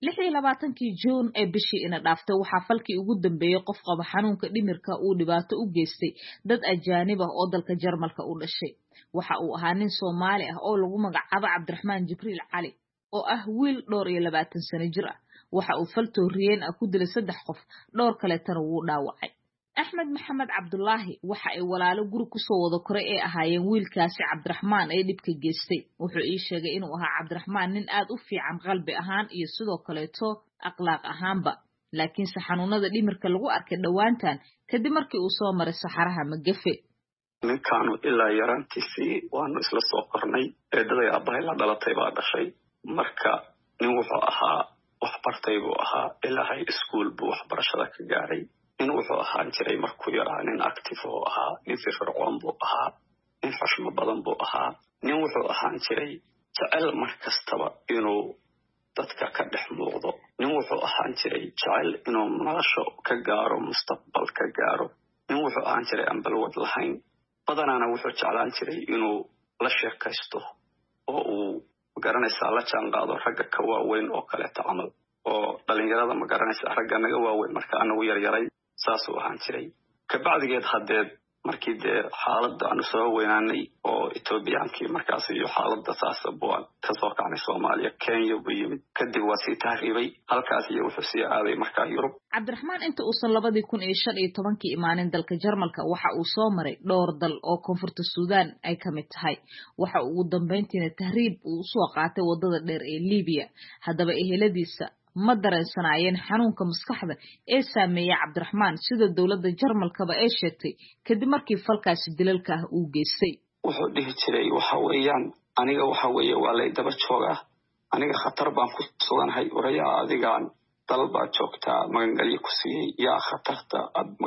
K: 26 June ee bishii ina dhaaftay waxaa falkii ugu dambeeyay qof qaba xanuunka dhimirka uu dhibaato u geystay dad ajaanib ah oo dalka Jarmalka u dhashay waxa uu ahaa nin Soomaali ah oo lagu magacaabo Cabdiraxmaan Jibriil Cali oo ah wiil 22 sano jir ah waxa uu fal tooriyeen ku dilay 3 qof dhowr kale tan uu dhaawacay Axmed Maxamed Cabdullaahi waxa ay walaalo guri ku soo wada koray ee ahaayeen wiilkaasi Cabdiraxmaan ay dhibka geystay wuxuu ii sheegay inuu ahaa Cabdiraxmaan nin aad u fiican qalbi ahaan iyo sidoo kale akhlaaq ahaanba laakiin xanuunada dhimirka lagu arkay dhawaantan kadib markii uu soo maray saxaraha Magafe
M: ninkaanu ilaa yaraantiisii waanu isla soo qornay eedaday aabbahay la dhalatay baa dhashay marka nin wuxuu ahaa waxbartay buu ahaa ilaahay iskuul buu waxbarashada ka gaaray nin wuxuu ahaan jiray markuu yaraa nin active oo ahaa nin firfircoon buu ahaa nin xushmo badan buu ahaa nin wuxuu ahaan jiray jecel mar kastaba inuu dadka ka dhex muuqdo nin wuxuu ahaan jiray jecel inuu nolosha ka gaaro mustaqbal ka gaaro nin wuxuu ahaan jiray aan balwad lahayn badanaana wuxuu jeclaan jiray inuu la sheekaysto oo uu magaranaysaa la jaanqaado ragga ka waaweyn oo kaleeto camal oo dhalinyarada magaranaysaa ragga naga waaweyn marka anagu yaryaray saasuu ahaan jiray kabacdigeed haddeed markii dee xaaladda aanu soo weynaanay oo Etoobiyaankii markaas iyo xaaladda saas buan ka soo kacnay Soomaaliya Kenya buu yimid kadib waa sii tahriibay halkaas iyo wuxuu sii aaday markaa Yurub
K: Cabdiraxmaan inta uusan 2015 imaanin dalka Jarmalka waxa uu soo maray dhowr dal oo koonfurta Suudaan ay ka mid tahay waxa uu ugu dambeyntiina tahriib uu soo qaatay wadada dheer ee Liibiya haddaba eheladiisa ma dareensanaayeen xanuunka maskaxda ee saameeyay Cabdiraxmaan sida dawladda Jarmalkaba ay sheegtay kadib markii falkaasi dilalka ah uu geystay
M: wuxuu dhihi jiray waxa weeyaan aniga waxa weeye waa la daba joogaa aniga khatar baan ku suganahay orayaa adigaan dal baa joogtaa magangalyo ku siiyey yaa khatarta aad ma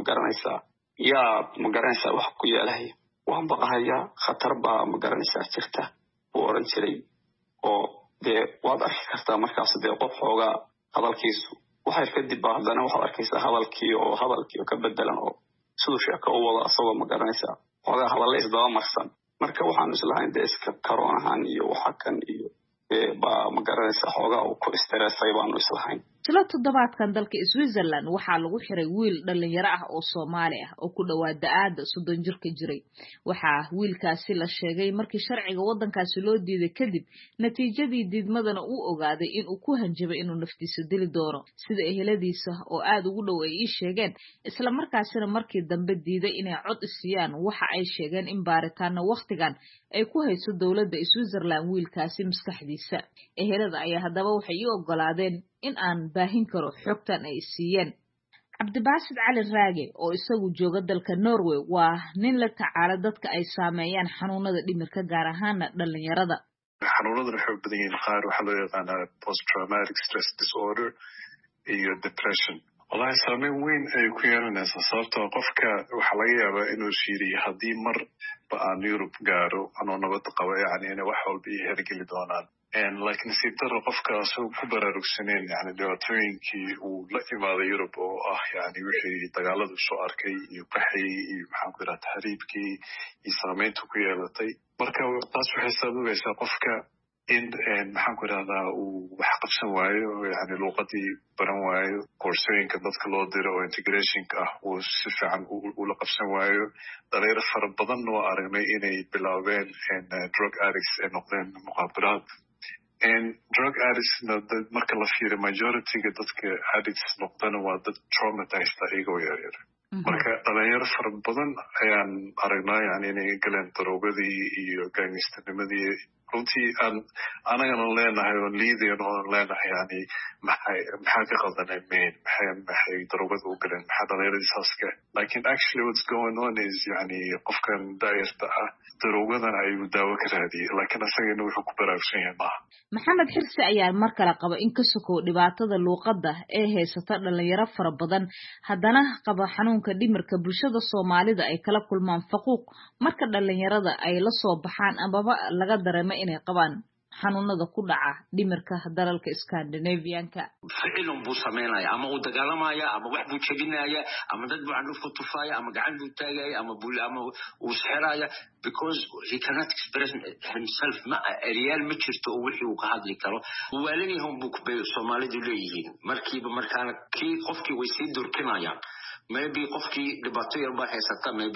M: garanaysaa wax ku yeelay waan baqahayaa khatar baa ma garanaysaa jirta uu oran jiray oo dee waad arki kartaa markaas dee qof xoogaa hadalkiisu waxay kadib baa haddana waxaad arkaysaa hadalkii oo ka bedelan oo siduu sheeko u wado asagoo ma garanaysaa xoogaa hadalle isdaba marsan marka waxaanu islahayn dee iska karoon ahaan iyo waxa kan iyo baa ma garanaysaa xoogaa uu ku istireesay baanu islahayn
K: isla toddobaadkan dalka Switzerland waxaa lagu xiray wiil dhalinyaro ah oo Soomaali ah oo ku dhawaad da'da 30 jirka jiray. Waxaa wiilkaasi la sheegay markii sharciga waddankaasi loo diiday kadib natiijadii diidmadana uu ogaaday in uu ku hanjabay inuu naftiisa dili doono. Sida eheladiisa oo aad ugu dhow ay sheegeen, isla markaasina markii dambe diiday inay cod isiyaan, waxa ay sheegeen in baaritaanna waqtigan ay ku hayso dawladda Switzerland wiilkaasi maskaxdiisa. Ehelada ayaa haddaba waxay u ogolaadeen in aan baahin karo xogtan ay siiyeen. Cabdibaasid Cali Raage oo isagu jooga dalka Norway waa nin la tacaala dadka ay saameeyaan xanuunada dhimirka gaar ahaan dhalinyarada.
C: xanuunada xoog badan yihiin qaar waxaa loo yaqaanaa post traumatic stress disorder iyo depression. wallahi saameyn weyn ay ku yeelanaysaa sababtoo qofka waxaa laga yaabaa inuu shiiriyo haddii marba aan Yurub gaaro anoo nabad qaba yacni inay wax walba ii hergeli doonaan. laakiin nasiib darro qofka asagoo ku baraarugsaneen yani dhibaatooyinkii uu la imaaday Yurub oo ah yani wixii dagaaladu soo arkay iyo qaxii iyo maxaan ku yidhaha tahriibkii iyo saameyntu ku yeelatay. marka taas waxay sababaysaa qofka in maxaan ku yidhahdaa uu wax qabsan waayo yani luuqadii baran waayo, koorsooyinka dadka loo diro oo integrationka ah uu si fiican ula qabsan waayo. dhalinyaro fara badan waa aragnay inay bilaabeen drug addicts ay noqdeen muqaabaraad. drug addicts marka la fiiriyo majority-ga dadka addicts noqdana waa dad traumatized iyagoo yaryar. marka dhalinyaro fara badan ayaan aragnaa yani inay galeen daroogadii iyo gaangistanimadii. runtii aan anagana leenahay oo liidayn oo leenahay yani maxaa ka qaldanay maxay daroogada u galeen maxaa dhalinyaradii saaska. laakiin actually what's going on is yani qofkan daayarta ah daroogadan ayuu daawo ka raadiyey laakiin asagana wuxuu ku baraarugsan yahay maaha.
K: Maxamed Xirsi ayaa mar kale qaba in ka sokow dhibaatada luuqadda ee haysata dhalinyaro fara badan haddana qaba xanuunka dhimirka bulshada Soomaalida ay kala kulmaan faquuq marka dhalinyarada ay la soo baxaan amaba laga dareemo inay qabaan xanuunada ku dhaca dhimirka dalalka Scandinavian-ka.
L: ficilun buu sameynaya ama uu dagaalamaya ama wax buu jabinaya ama dad buu candhuuf ku tufaya ama gacan buu taagaya ama uu sixiraya because he cannot express himself real ma jirto oo wixii uu ka hadli karo. waalidihum buu ku Soomaalidu leeyihiin markiiba markaana kii qofkii way sii durkinayaan. maybe qofkii dhibaato yar baa haysata maybe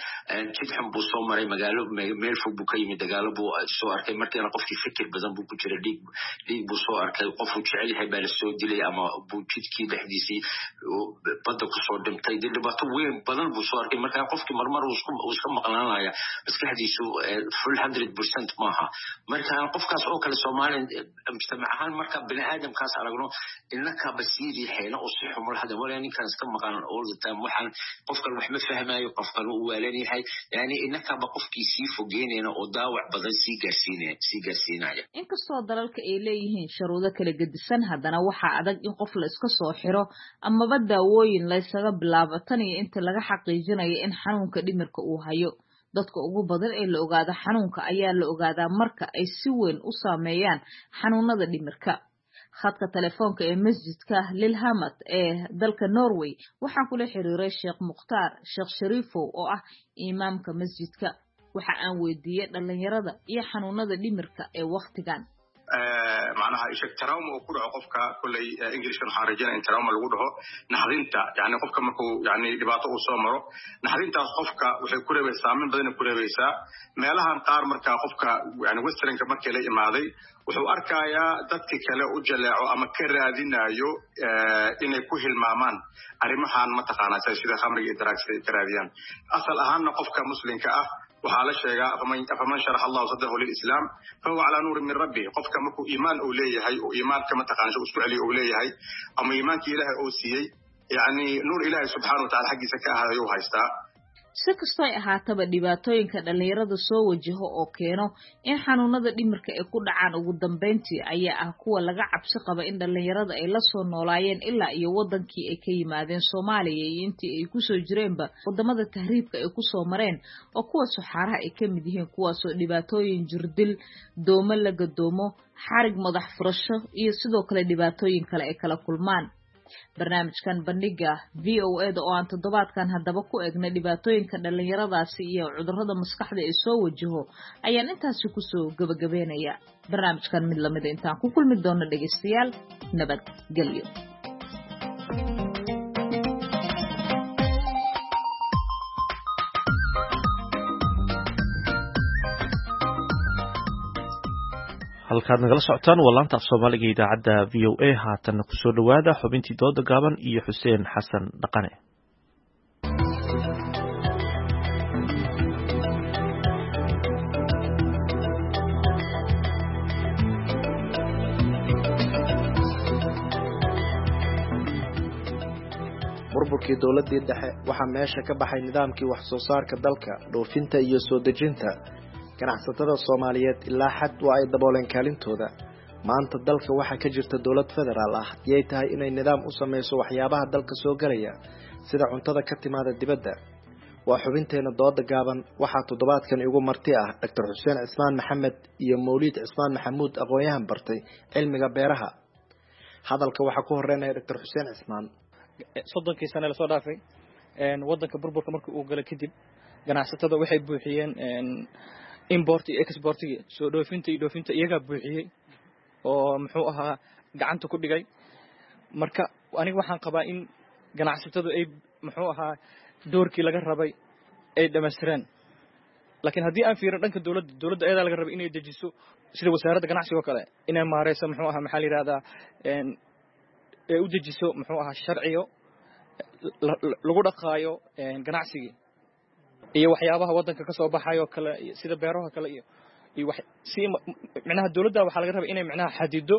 L: jidxan buu soo maray magaalo meel fog buu ka yimid dagaalo buu soo arkay markiina qofkii fikir badan buu ku jira dhiig buu soo arkay qofuu jecel yahay baa la soo dilay ama buu jidkii dhexdiisii badda ku soo dhintay dhibaato weyn badan buu soo arkay markaa qofkii marmar uu iska maqnaanaya maskaxdiisu full 100% maaha. markaa qofkaas oo kale Soomaaliya mujtamac ahaan marka bini aadamkaas aragno innaka basiiri hayna oo si xumul hada wala ninkan iska maqan waxaan qofkan wax ma fahmayo qofkan uu waalanahay yani innaka ba qofkii sii fogeynayna oo daawac badan sii gaarsiinaya.
K: inkastoo dalalka ay leeyihiin shuruudo kala gedisan haddana waxaa adag in qof la iska soo xiro amaba daawooyin la isaga bilaabo tan iyo inta laga xaqiijinayo in xanuunka dhimirka uu hayo. dadka ugu badan ee la ogaado xanuunka ayaa la ogaadaa marka ay si weyn u saameeyaan xanuunada dhimirka. khadka telefoonka ee masjidka Lilhamad ee dalka Norway waxaan kula xiriiray Sheekh Mukhtaar Sheekh Shariifow oo ah imaamka masjidka. waxa aan weydiiyay dhalinyarada iyo xanuunada dhimirka ee waqtigan.
N: macnaha ishak trauma oo ku dhaco qofka kulay English kan xarijana in trauma lagu dhaho naxdinta yani qofka markuu yani dhibaato uu soo maro naxdintaas qofka waxay ku reebaysaa saameyn badan ku reebaysaa meelahan qaar marka qofka yani westernka markii la imaaday wuxuu arkayaa dadkii kale u jaleeco ama ka raadinayo inay ku hilmaamaan arrimahan mataqaanaa sida khamriga iyo daraagsiga ay ka raadiyaan. asal ahaanna qofka muslimka ah waxaa la sheegaa faman sharax allahu sadrahu lilislam fahuwa calaa nuurin min rabbi. qofka markuu iimaan uu leeyahay oo iimaanka mataqaanaa isku celiyo uu leeyahay ama iimaankii ilaahay uu siiyey yani nuur ilaahay subxaanahu watacaala xaggiisa ka ahaaday uu haystaa.
K: si kastoo ay ahaataba dhibaatooyinka dhalinyarada soo wajaho oo keeno in xanuunada dhimirka ay ku dhacaan ugu dambeyntii ayaa ah kuwa laga cabsi qaba in dhalinyarada ay la soo noolaayeen ilaa iyo wadankii ay ka yimaadeen Soomaaliya iyo intii ay ku soo jireenba wadamada tahriibka ay ku soo mareen oo kuwa suxaaraha ay ka mid yihiin kuwaasoo dhibaatooyin jirdil doomo la gadoomo xarig madax furasho iyo sidoo kale dhibaatooyin kale ay kala kulmaan. barnaamijkan bandhiga VOA oo aan toddobaadkan haddaba ku eegnay dhibaatooyinka dhalinyaradaasi iyo cudurrada maskaxda ee soo wajaho ayaan intaasi kusoo gabagabeynaya barnaamijkan mid lamida intaan ku kulmi doono dhegaystayaal nabadgelyo.
A: halkaad nagala socotaan waa laanta af soomaaliga idaacadda VOA. haatanna kusoo dhowaada xubintii dooda gaaban iyo xuseen xasan dhaqane.
O: burburkii dowladdii dhexe waxaa meesha ka baxay nidaamkii wax soo saarka dalka, dhoofinta iyo soo dejinta. ganacsatada Soomaaliyeed ilaa xad waa ay dabooleen kaalintooda. maanta dalka waxaa ka jirta dowlad federaal ah iyay tahay inay nidaam u samayso waxyaabaha dalka soo galaya sida cuntada ka timaada dibadda. waa xubinteena dooda gaaban. waxaa toddobaadkan igu marti ah Dr. Xuseen Cismaan Maxamed iyo Mawlid Cismaan Maxamuud, aqoon-yahan bartay cilmiga beeraha. hadalka waxaa ku horeynaya Dr. Xuseen Cismaan.
P: 30 sano la soo dhaafay wadanka burburka markii uu galay kadib ganacsatada waxay buuxiyeen import iyo export soo dhoofinta iyaga buuxiyay oo muxuu ahaa gacanta ku dhigay. marka aniga waxaan qabaa in ganacsatada ay muxuu ahaa doorkii laga rabay ay dhameystireen. laakiin haddii aan fiirino dhanka dowladda ayada laga rabay inay dejiso sida wasaaradda ganacsiga oo kale inay maareyso muxuu ahaa maxaa la yiraahdaa ee u dejiso muxuu ahaa sharciyo lagu dhaqaayo ganacsiga iyo waxyaabaha wadanka ka soo baxayo kale sida beeraha kale iyo wax si macnaha dawladda waxa laga rabaa inay macnaha xadido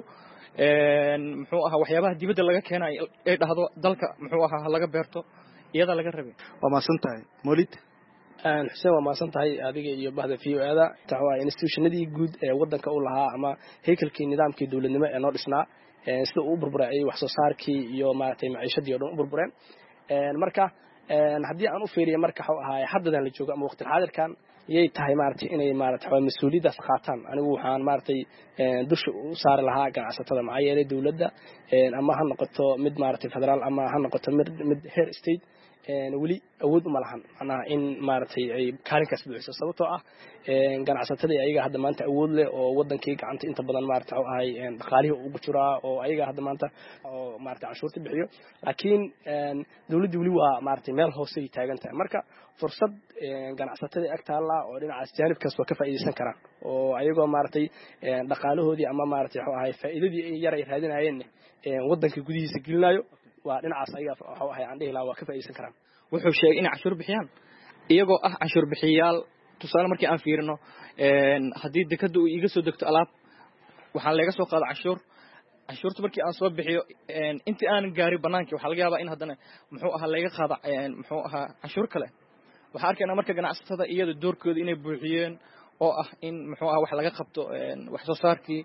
P: muxuu ahaa waxyaabaha dibadda laga keenay ay dhahdo dalka muxuu ahaa laga beerto iyada laga rabay.
O: waa maasantahay Mawlid.
Q: Xuseen waa maasantahay adiga iyo bahda VOA-da taxawaa institutionadii guud ee wadanka u lahaa ama haykalkii nidaamkii dawladnimo ee noo dhisnaa sida uu burburay wax soo saarkii iyo maartay maciishadii oo dhan u burbureen. marka haddii aan u fiiriyo marka waxa ahaa haddadan la joogo ama waqti xaadirkan yay tahay maartay inay maartay mas'uuliyadaas qaataan. anigu waxaan maartay dusha u saar lahaa ganacsatada maxaa yeelay dawladda ama ha noqoto mid maartay federaal ama ha noqoto mid heer state weli awood uma lahan macnaha in maartay ay kaalinkaas buuxiso sababtoo ah ganacsatada ayaga hadda maanta awood leh oo wadankii gacanta inta badan maartay waxa ahay dhaqaalihi ugu jiraa oo ayaga hadda maanta oo maartay canshuurta bixiyo. laakiin dawladdu weli waa maartay meel hoose ay taagan tahay. marka fursad ganacsatada agtaala oo dhinacaas jaanibkaas waa ka faa'iideysan karaan oo ayagoo maartay dhaqaalahoodii ama maartay waxa ahay faa'iidadii ay yar ay raadinayeen wadanka gudihiisa gelinayo waa dhinacaas ayaga waxa ahay aan dhihi lahaa waa ka faa'iideysan karaan.
P: wuxuu sheegay in cashuur bixiyaan iyagoo ah cashuur bixiyaal. tusaale markii aan fiirino haddii dekada uu iga soo degto alaab waxaan laga soo qaado cashuurta markii aan soo bixiyo intii aan gaari banaanka waxaa laga yaabaa in haddana muxuu ahaa laga qaado muxuu ahaa cashuur kale. waxaan arkaynaa marka ganacsatada iyada doorkooda inay buuxiyeen oo ah in muxuu ahaa wax laga qabto wax soo saarkii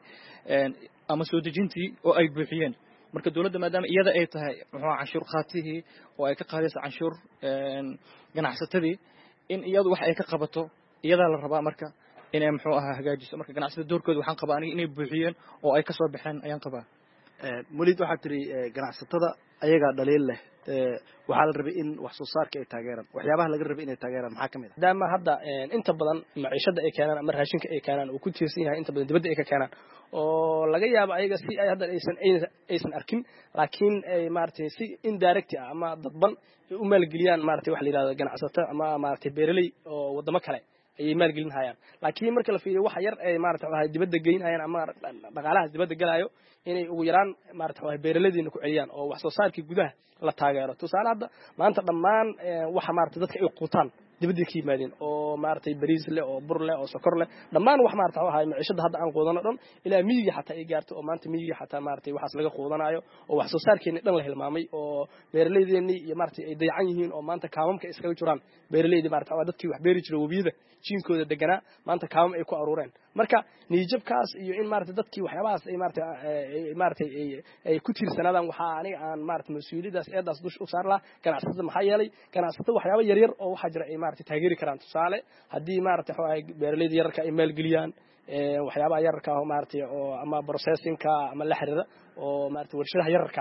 P: ama soo dejintii oo ay buuxiyeen. marka dawladda maadaama iyada ay tahay muxuu ahaa cashuur qaatihii oo ay ka qaadayso cashuur ganacsatadii in iyadu wax ay ka qabato iyada la rabaa marka inay muxuu ahaa hagaajiso. marka ganacsatada doorkooda waxaan qabaa aniga inay buuxiyeen oo ay ka soo baxeen ayaan qabaa.
O: Mawlid waxaa tiri ganacsatada ayaga dhaliil leh waxaa la rabay in wax soo saarka ay taageeraan waxyaabaha laga rabay inay taageeraan maxaa kamid ah
Q: maadaama hadda inta badan maciishada ay keenaan ama raashinka ay keenaan uu ku tiirsan yahay inta badan dibadda ay ka keenaan oo laga yaabo ayaga si ay hadda aysan arkin laakiin ay maartay si indirect ah ama dadban u maalgeliyaan maartay wax la yiraahdo ganacsato ama maartay beeraley oo wadamo kale ay maalgelinayaan. laakiin marka la fiiriyo waxa yar ay maartay waxa dibadda geynayaan ama dhaqaalaha dibadda galayo inay ugu yaraan maartay waxa beeraleydiina ku celiyaan oo wax soo saarkii gudaha la taageero. tusaale hadda maanta dhammaan waxa maartay dadka ay quutaan dibadda ka yimaadeen oo maartay bariis leh oo bur leh oo sokor leh dhammaan wax maartay waxa maciishada hadda aan qoodano dhan ilaa miyiga xataa ay gaarto oo maanta miyiga xataa maartay waxaas laga qoodanayo oo wax soo saarkeena dhan la hilmaamay oo beeraleydeeni iyo maartay ay dayacan yihiin oo maanta kaamamka iskaga jiraan beeraleydi maartay waa dadkii wax beeri jiray wabiyada jiinkooda deganaa maanta kaamam ay ku aruureen. marka niijabkaas iyo in maartay dadkii waxyaabahaas ay maartay ay ku tiirsanaadaan waxa aniga aan maartay mas'uuliyadaas eedaas dush u saar lahaa ganacsatada maxaa yeelay ganacsatada waxyaabo yar yar oo waxa jira ay maartay taageeri karaan. tusaale haddii maartay waxa ay beeraleyda yararka ay maalgeliyaan waxyaabaha yararka oo maartay oo ama processingka ama la xiriira oo maartay warshadaha yararka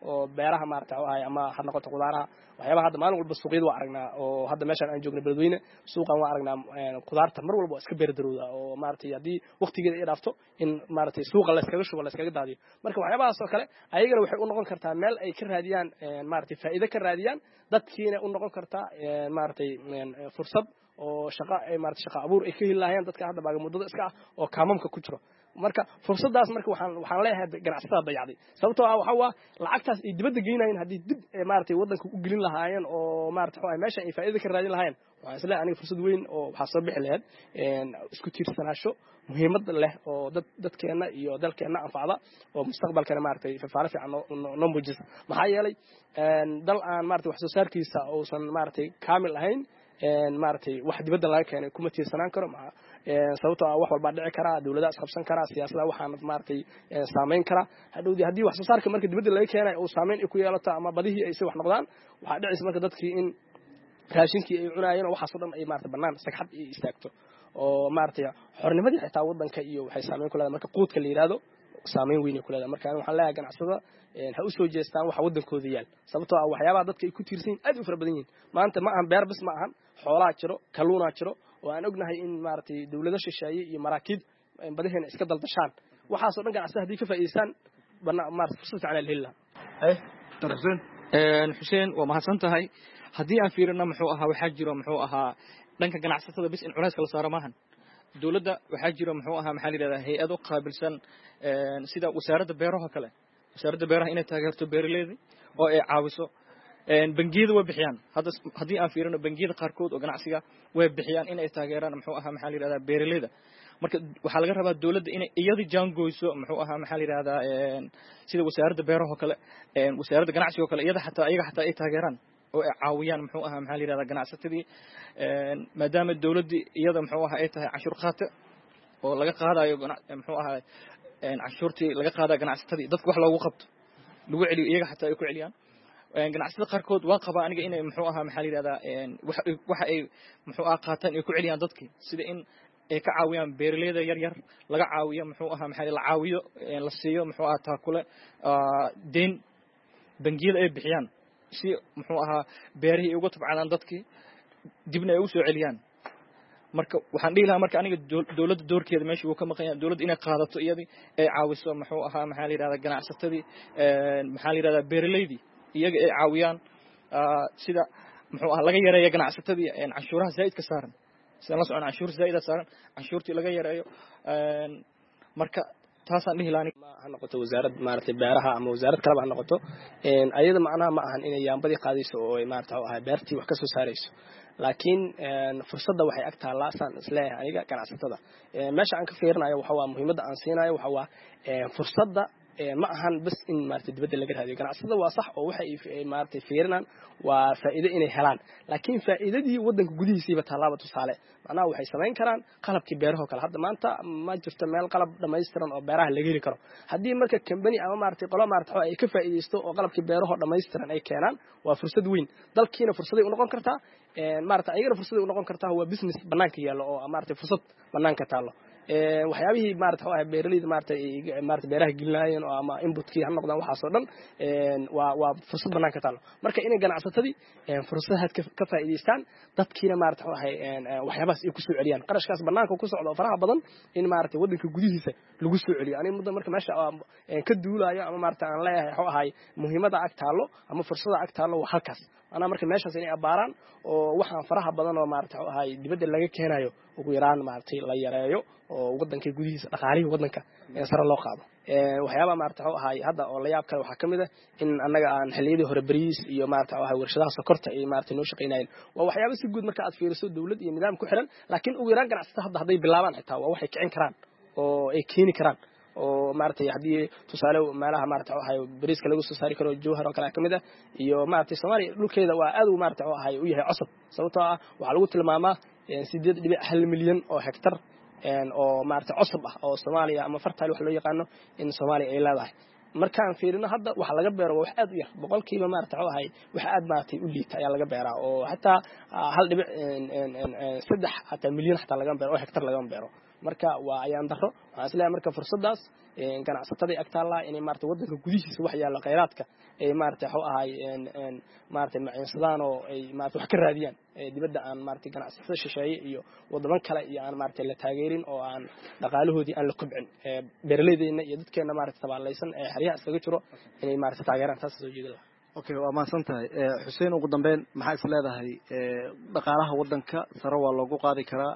Q: oo beeraha maarata ama ha noqoto qudaaraha waxyaabaha hadda maalin walba suuqyada waa aragnaa oo hadda meeshaan aan joogno beledweyne suuqan waa aragnaa qudaarta mar walba waa iska beerdarowda oo maaragtay haddii waqtigeeda ay dhaafto in maaragtay suuqa layskaga shubo layskaga daadiyo marka waxyaabahaas oo kale ayagana waxay u noqon kartaa meel ay ka raadiyaan maaragtay faa'iido ka raadiyaan dadkiina u noqon kartaa maaragtay fursad oo maaragtay shaqo abuur ay ka heli lahaayeen dadka hadda baaga muddada iska ah oo kaamamka ku jiro marka fursadaas marka waxaan leeyahay ganacsatada dayacday sababtoo ah waxa waa lacagtaas ay dibadda geynayeen haddii dib maaragtay waddanka u gelin lahaayeen oo maaragtay meesha ay faa'iido ka raadin lahaayeen waxaan isleeyahay aniga fursad weyn oo waxaa soo bixi lahayd isku tiirsanaasho muhiimad leh oo dadkeena iyo dalkeena anfacda oo mustaqbalkana maaragtay fafaaro fiican noo muujisa maxaa yeelay dal aan maaragtay wax soo saarkiisa uusan maaragtay kaamil ahayn maaragtay wax dibadda laga keenay kuma tiirsanaan karo sababtoo ah wax walbaa dhici karaa dawladaha isqabsan karaa siyaasada waxaana maaragtay saamayn karaa hadhowdii haddii wax soo saarka marka dibadda laga keenayo uu saamayn ay ku yeelato ama badihii ay si wax noqdaan waxaa dhicaysa marka dadkii in raashinkii ay cunaayeen oo waxaasoo dhan ay maaragtay bannaan sagxad ay istaagto oo maaragtay xornimadii xitaa waddanka iyo waxay saamayn ku leedahay marka quudka la yidhaahdo saamayn weyn ay ku leedahay marka waxaan leeyahay ganacsatada ha u soo jeestaan waxa waddankooda yaal sababtoo ah waxyaabaha dadka ay ku tiirsan yihiin aad u fara badan yihiin maanta ma ahan beer bis ma ahan xoolaa jiro kalluunaa jiro oo aan ognahay in maaragtay dawlado shisheeye iyo maraakiib badaheena iska daldashaan waxaasoo dhan ganacsatada haddii ka faa'iideystaan maarata fursad fiican la heli
P: lahaa xuseen waa mahadsan tahay haddii aan fiirino muxuu ahaa waxaa jiro muxuu ahaa dhanka ganacsatada bis in culayska la saaro maahan dawladda waxaa jiro muxuu ahaa maxaa la yidhahdaa hay-ado qaabilsan sida wasaaradda beeraha kale wasaaradda beeraha inay taageerto beeraleyda oo ay caawiso bangiyada way bixiyaan haddii aan fiirino bangiyada qaarkood oo ganacsiga way bixiyaan in ay taageeraan muxuu ahaa maxaa la yidhahdaa beeraleyda marka waxaa laga rabaa dawladda inay iyada jaangoyso muxuu ahaa maxaa la yidhahdaa sida wasaaradda beeraha oo kale wasaaradda ganacsiga oo kale iyaga xataa ay taageeraan oo ay caawiyaan muxuu ahaa maxaa la yidhahdaa ganacsatadii maadaama dawladdii iyada muxuu ahaa ay tahay canshuur qaate oo laga qaadayo muxuu ahaa canshuurtii laga qaadayo ganacsatadii dadka wax loogu qabto lagu celiyo iyaga xataa ay ku celiyaan ganacsatada qaarkood waa qabaa aniga inay muxuu ahaa maxaa la yidhahdaa waxa ay muxuu ahaa qaataan ay ku celiyaan dadkii sida in ay ka caawiyaan beeraleyda yar yar laga caawiyo muxuu ahaa maxaa la caawiyo la siiyo muxuu ahaa taakule deyn bangiyada ay bixiyaan si muxuu ahaa beerihii ay uga tabcadaan dadkii dibna ay u soo celiyaan marka waxaan dhihi lahaa marka aniga dawladda doorkeeda meesha wuu ka maqan yahay dawladda inay qaadato iyadii ay caawiso muxuu ahaa maxaa la yidhahdaa ganacsatadii maxaa la yidhahdaa beeraleydii iyaga ay caawiyaan sida muxuu ahaa laga yareeyo ganacsatadii canshuuraha zaa'idka saaran sidaan la socon canshuur zaa'ida saaran canshuurtii laga yareeyo marka taasaan dhihi lahaa
Q: ha noqoto wasaarad maaragtay beeraha ama wasaarad kaleba ha noqoto ayada macnaha ma ahan inay yaambadii qaadayso oo ay maarata beertii wax ka soo saarayso laakiin fursadda waxay ag taallaa saan isleeyahay aniga ganacsatada meesha aan ka fiirinayo waxa waa muhiimadda aan siinayo waxa waa fursadda ma ahan bas in maaragtay dibadda laga raadiyo ganacsatada waa sax oo waxa ay maaragtay fiirinaan waa faa'iido inay helaan laakiin faa'iidadii waddanka gudihiisiiba tallaaba tusaale macnaha waxay samayn karaan qalabkii beeraha oo kale hadda maanta ma jirto meel qalab dhammaystiran oo beeraha laga heli karo haddii marka company ama maaragtay qolo maaragtay ay ka faa'iideysto oo qalabkii beeraha dhammaystiran ay keenaan waa fursad weyn dalkiina fursaday u noqon kartaa maaragtay ayagana fursaday u noqon kartaa waa business banaanka yaallo oo maaragtay fursad banaanka taallo waxyaabihii maarata waxa beeraleyda maarata beeraha gelinaayeen oo ama inputkii ha noqdaan waxaasoo dhan waa fursad banaanka taalo marka inay ganacsatadii fursadahaad ka faa'iidaystaan dadkiina maarata waxyaabahaas ay ku soo celiyaan qarashkaas banaanka ku socda oo faraha badan in maarata waddanka gudihiisa lagu soo celiyo aniga muddo marka meesha ka duulayo ama maarata aan leeyahay waxuu ahay muhiimada ag taalo ama fursada ag taalo waa halkaas maanaa marka meeshaas inay abbaaraan oo waxaan faraha badan oo maarata waxuu ahay dibadda laga keenayo ugu yaraan maaragtay la yareeyo oo waddanka gudihiisa dhaqaalihii waddanka sare loo qaado waxyaabaha maarata waxuu ahay hadda oo la yaab kale waxaa ka mid ah in annaga aan xilliyadii hore beriis iyo maarata waxuu ahay warshadaha sokorta ay maarata noo shaqaynayeen waa waxyaaba si guud marka aad fiiriso dawlad iyo nidaam ku xiran laakiin ugu yaraan ganacsatada hadda hadday bilaabaan xitaa waa waxay kicin karaan oo ay keeni karaan oo maaragtay haddii tusaale meelaha maarata waxuu ahay beriiska lagu soo saari karo jowhar oo kale ka mid ah iyo maaragtay soomaaliya dhulkeeda waa aad uu maarata waxuu ahay u yahay cusub sababtoo ah waxaa lagu tilmaamaa 8.1 milyan oo hektar oo maarata cusub ah oo Soomaaliya ama fertile wax loo yaqaano in Soomaaliya ay leedahay markaan fiirino hadda waxa laga beero wax aad u yar boqolkiiba maarata waxuu ahay wax aad maarata u liita ayaa laga beeraa oo hatta 1.3 milyan hatta laga beero oo hektar laga beero marka waa ayaan daro waxaan isleeyahay marka fursadaas ganacsatada agtaallaa inay maarata waddanka gudihiisa wax yaalla khayraadka ay maarata waxu ahay maarata maciinsadaan oo ay maarata wax ka raadiyaan dibadda aan maarata ganacsatada shisheeye iyo waddaman kale iyo aan maarata la taageerin oo aan dhaqaalahoodii aan la kobcin beeraleydeena iyo dadkeena maarata tabaalaysan ee xeryaha iskaga jiro inay maarata taageeraan taas soo jeedin lahaa.
O: Okay, waa mahadsan tahay xuseen. Ugu dambeyn maxaa is leedahay dhaqaalaha waddanka sare waa loogu qaadi karaa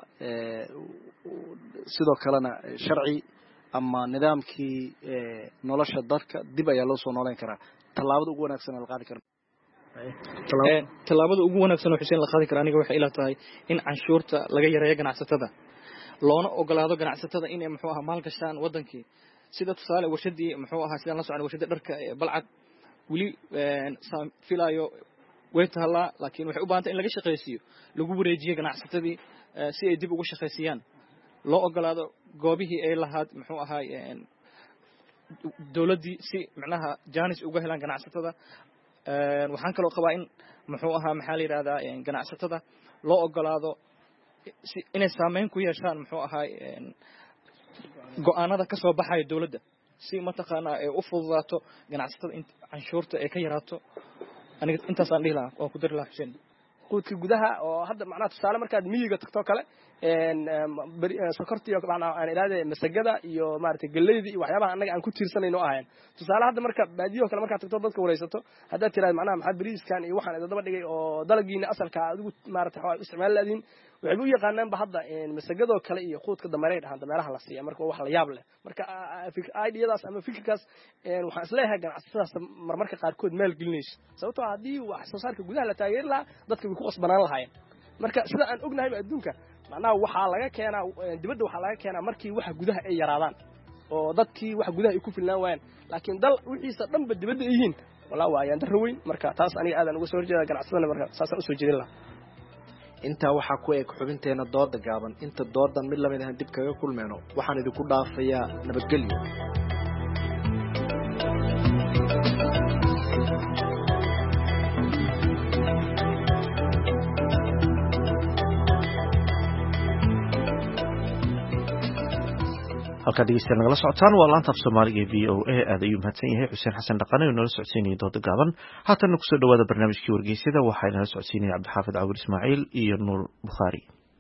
O: sidoo kalena sharci ama nidaamkii nolosha dadka dib ayaa loo soo nooleyn karaa? tallaabada ugu wanaagsan la qaadi karo
P: tallaabada ugu wanaagsan oo xuseen la qaadi karo aniga waxay ila tahay in canshuurta laga yareeyo ganacsatada loona ogolaado ganacsatada inay muxuu ahaa maal gashaan waddankii sida tusaale warshadii muxuu ahaa sidaan la socon warshada dharka balcad weli filayo way taallaa laakiin waxay u baahan tahay in laga shaqaysiiyo lagu wareejiyo ganacsatadii si ay dib ugu shaqaysiyaan loo ogolaado goobihii ay lahaad muxuu ahaa dawladdii si macnaha jaanis uga helaan ganacsatada. waxaan kaloo qabaa in muxuu ahaa maxaa la yidhahdaa ganacsatada loo ogolaado inay saameyn ku yeeshaan muxuu ahaa go'aanada ka soo baxaya dawladda si mataqaanaa ay u fududaato ganacsatada canshuurta ay ka yaraato. aniga intaasaan dhihi lahaa oo ku dari lahaa xuseen.
Q: quudka gudaha oo hadda macnaha tusaale markaad miyiga tagto kale sokorta iyo aan iraade masagada iyo maaragtay galleyda iyo waxyaabaha annaga aan ku tiirsanayno ahayn. tusaale hadda marka baadiyo kale markaad tagto dadka wareysato haddaad tiraahdo macnaha maxaa bariiskan iyo waxaan idin daba dhigay oo dalagiina asalka adigu maaragtay waxa isticmaal laadiin waxay u yaqaanaan ba hadda masagadoo kale iyo quudka dameeray dhahan dameeraha la siiya marka wax la yaab leh. marka ideyadaas ama fikirkaas waxaan isleeyahay ganacsatadaas marmarka qaarkood maal gelinayso sababtoo haddii wax soo saarka gudaha la taageeri lahaa dadka way ku qasbanaan lahaayeen. marka sida aan ognahay adduunka macnaha waxaa laga keenaa dibadda waxaa laga keenaa markii waxa gudaha ay yaraadaan oo dadkii waxa gudaha ay ku filnaan waayaan laakiin dal wixiisa dhanba dibadda ay yihiin walaa waayaan darro weyn. marka taas aniga aadaan uga soo horjeeda ganacsatada marka saasaan usoo jeedin lahaa.
O: intaa waxaa ku eg xubinteena dooda gaaban. inta doodan mid lamid ahan dib kaga kulmeyno waxaan idinku dhaafayaa nabadgelyo.
A: halkaad dhegeystayaal nagala socotaan waa laanta af soomaaliga ee VOA. aad ayuu mahadsan yahay xuseen xasan dhaqane oo nala socodsiinayay dooda gaaban. haatanna kusoo dhawaada barnaamijkii wargeysyada waxaa inala socodsiinaya cabdixaafid cawil ismaaciil iyo nuur bukhaari.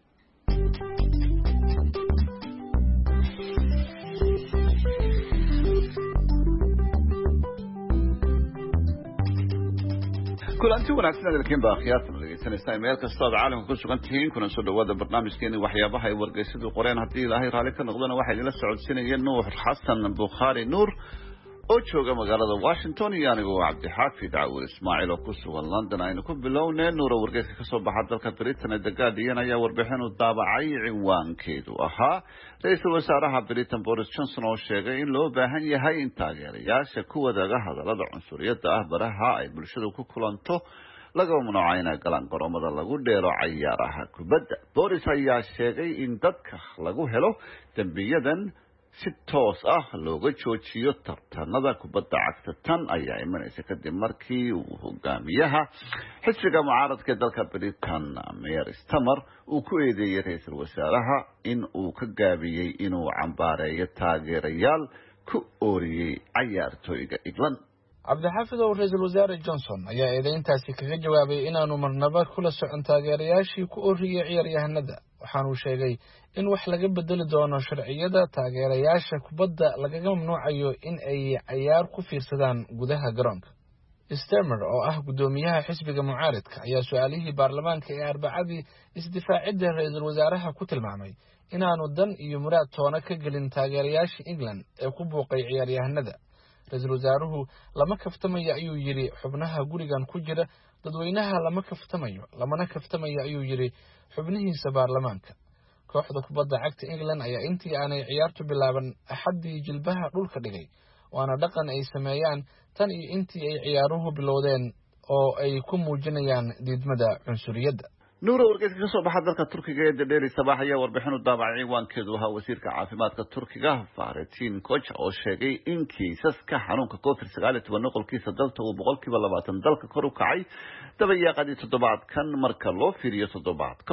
R: kulanti wanaagsan hadalkiin baa khiyaartan dhegeysanaysaa meel kasta aad caalamka ku sugan tihiin kuna soo dhawaada barnaamijkeeni waxyaabaha ay wargeysyadu qoreen haddii ilaahay raalli ka noqdana waxaa idinla socodsiinaya nuur xasan bukhaari nuur oo jooga magaalada Washington iyo anigu cabdixaafid cawil ismaaciil oo ku sugan London. aynu ku bilownay nuur wargeyska ka soo baxa dalka Britain ee The Guardian ayaa warbixin u daabacay cinwaankeedu ahaa ra'iisul wasaaraha Britain Boris Johnson oo sheegay in loo baahan yahay in taageerayaasha ku wadaaga hadallada cunsuriyadda ah baraha ay bulshadu ku kulanto laga mamnuucay inay galaan garoomada lagu dheero cayaaraha kubadda. Boris ayaa sheegay in dadka lagu helo dambiyadan si toos ah looga joojiyo tartanada kubadda cagta. tan ayaa imanaysa kadib markii uu hogaamiyaha xisbiga mucaaradka ee dalka Britain Keir Starmer uu ku eedeeyay ra'iisul wasaaraha in uu ka gaabiyey inuu cambaareeyo taageerayaal ku ooriyey cayaartooyga England.
S: cabdixaafid oo ra'iisul wasaare Johnson ayaa eedeyntaasi kaga jawaabay inaanu marnaba kula socon taageerayaashii ku ooriyey ciyaaryahanada. waxaanu sheegay in wax laga bedeli doono sharciyada taageerayaasha kubadda lagaga mamnuucayo in ay cayaar ku fiirsadaan gudaha garoonka. Starmer oo ah gudoomiyaha xisbiga mucaaradka ayaa su'aalihii baarlamaanka ee Arbacadii isdifaacidda ra'iisul wasaaraha ku tilmaamay inaanu dan iyo muraad toona ka gelin taageerayaasha England ee ku buuqay ciyaaryahanada. ra'iisul wasaaruhu lama kaftamayo ayuu yiri xubnaha gurigan ku jira dadweynaha lama kaftamayo lamana kaftamayo ayuu yiri xubnihiisa baarlamaanka. kooxda kubadda cagta England ayaa intii aanay ciyaartu bilaaban axadii jilbaha dhulka dhigay waana dhaqan ay sameeyaan tan iyo intii ay ciyaaruhu bilowdeen oo ay ku muujinayaan diidmada cunsuriyadda.
R: nuur wargeyska ka soo baxa dalka Turkiga ee The Daily Sabah ayaa warbixin u daabacay cinwaankeedu ahaa wasiirka caafimaadka Turkiga Fahrettin Koç oo sheegay in kiisaska xanuunka COVID-19 noqolkiisa dalka uu 20% dalka kor u kacay dabayaaqadii toddobaadkan marka loo fiiriyo toddobaad ka hor.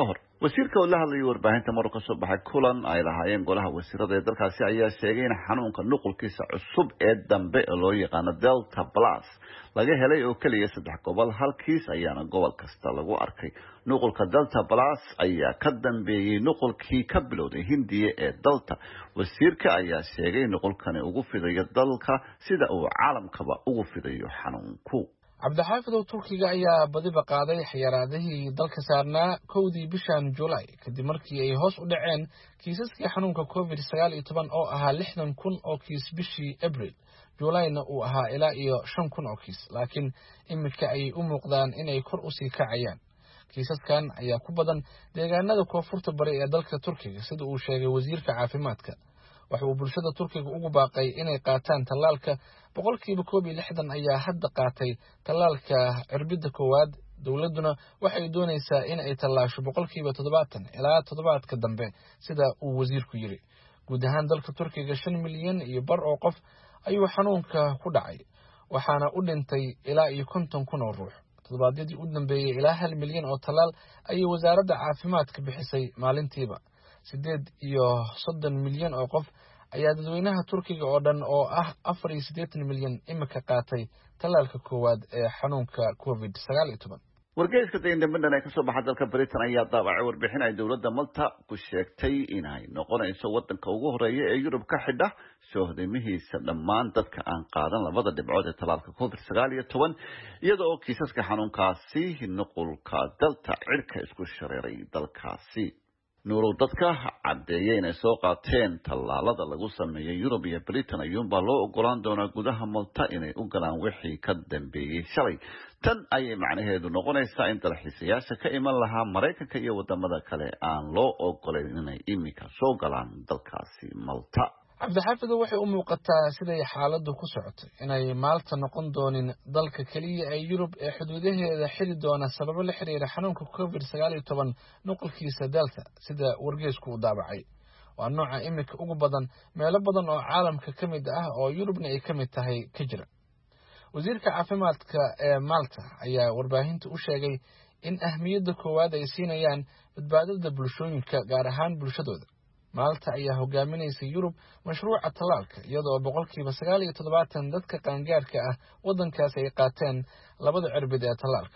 R: wasiirka oo la hadlayay warbaahinta maruu ka soo baxay kulan ay lahaayeen golaha wasiirada ee dalkaasi ayaa sheegay in xanuunka nuqulkiisa cusub ee dambe ee loo yaqaano Delta Plus laga helay oo kaliya 3 gobol halkiis ayaana gobol kasta lagu arkay nuqulka Delta Plus ayaa ka dambeeyay nuqulkii ka bilowday Hindiya ee Delta wasiirka ayaa sheegay nuqulkani ugu fidayo dalka sida uu caalamkaba ugu fidayo xanuunku
S: cabdixaafid oo turkiga ayaa badiba qaaday xayiraadihii dalka saarnaa 1 bishan July kadib markii ay hoos u dhaceen kiisaskii xanuunka COVID-19 oo ahaa 60,000 oo kiis bishii April Julayna uu ahaa ilaa iyo 5,000 oo kiis laakiin imika ay u muuqdaan inay kor u sii kacayaan kiisaskan ayaa ku badan deegaanada koonfurta bari ee dalka Turkiga sida uu sheegay wasiirka caafimaadka waxa uu bulshada Turkiga ugu baaqay inay qaataan tallaalka 60% ayaa hadda qaatay tallaalka cirbida koowaad dawladuna waxay doonaysaa in ay tallaasho 70% ilaa toddobaadka dambe sida uu wasiirku yiri guud ahaan dalka Turkiga 5 milyan iyo bar oo qof ayuu xanuunka ku dhacay waxaana u dhintay ilaa iyo 50,000 oo ruux toddobaadyadii u dambeeyay ilaa 1 milyan oo tallaal ayay wasaaradda caafimaadka bixisay maalintiiba 38 milyan oo qof ayaa dadweynaha Turkiga oo dhan oo ah 84 milyan imika qaatay tallaalka koowaad ee xanuunka COVID-19
R: wargeyska The Independent ee ka soo baxay dalka Britain ayaa daabacay warbixin ay dawladda Malta ku sheegtay inay noqonayso wadanka ugu horeeya ee Yurub ka xidha soohdimihiisa dhammaan dadka aan qaadan labada dhibcood ee tallaalka COVID-19 iyada oo kiisaska xanuunkaasi nuqulka Delta cirka isku shareeray dalkaasi nuurow dadka caddeeyay inay soo qaateen tallaalada lagu sameeyay Yurub iyo Britain ayuunbaa loo ogolaan doonaa gudaha Malta inay u galaan wixii ka dambeeyay shalay tan ayay macnaheedu noqonaysaa in dalxiisayaasha ka iman lahaa Mareykanka iyo wadamada kale aan loo ogolayn inay imika soo galaan dalkaasi Malta
S: cabdixaafid waxay u muuqataa siday xaaladdu ku socotay inay Malta noqon doonin dalka kaliya ee Yurub ee xuduudaheeda xiri doona sababo la xiriira xanuunka COVID-19 nuqulkiisa Delta sida wargeysku u daabacay waa nooca imika ugu badan meelo badan oo caalamka ka mid ah oo Yurubna ay ka mid tahay ka jira wasiirka caafimaadka ee Malta ayaa warbaahinta u sheegay in ahmiyadda koowaad ay siinayaan badbaadada bulshooyinka gaar ahaan bulshadooda Malta ayaa hogaaminaysa Yurub mashruuca tallaalka iyadoo 97% dadka qaangaarka ah wadankaas ay qaateen labada cirbid ee tallaalka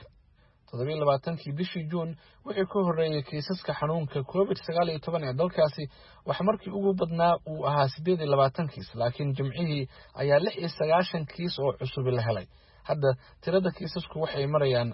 S: 27 bishii June wixii ka horeeyay kiisaska xanuunka COVID-19 ee dalkaasi wax markii ugu badnaa uu ahaa 28 kiis laakiin jimcihii ayaa 96 kiis oo cusub la helay hadda tirada kiisasku waxay marayaan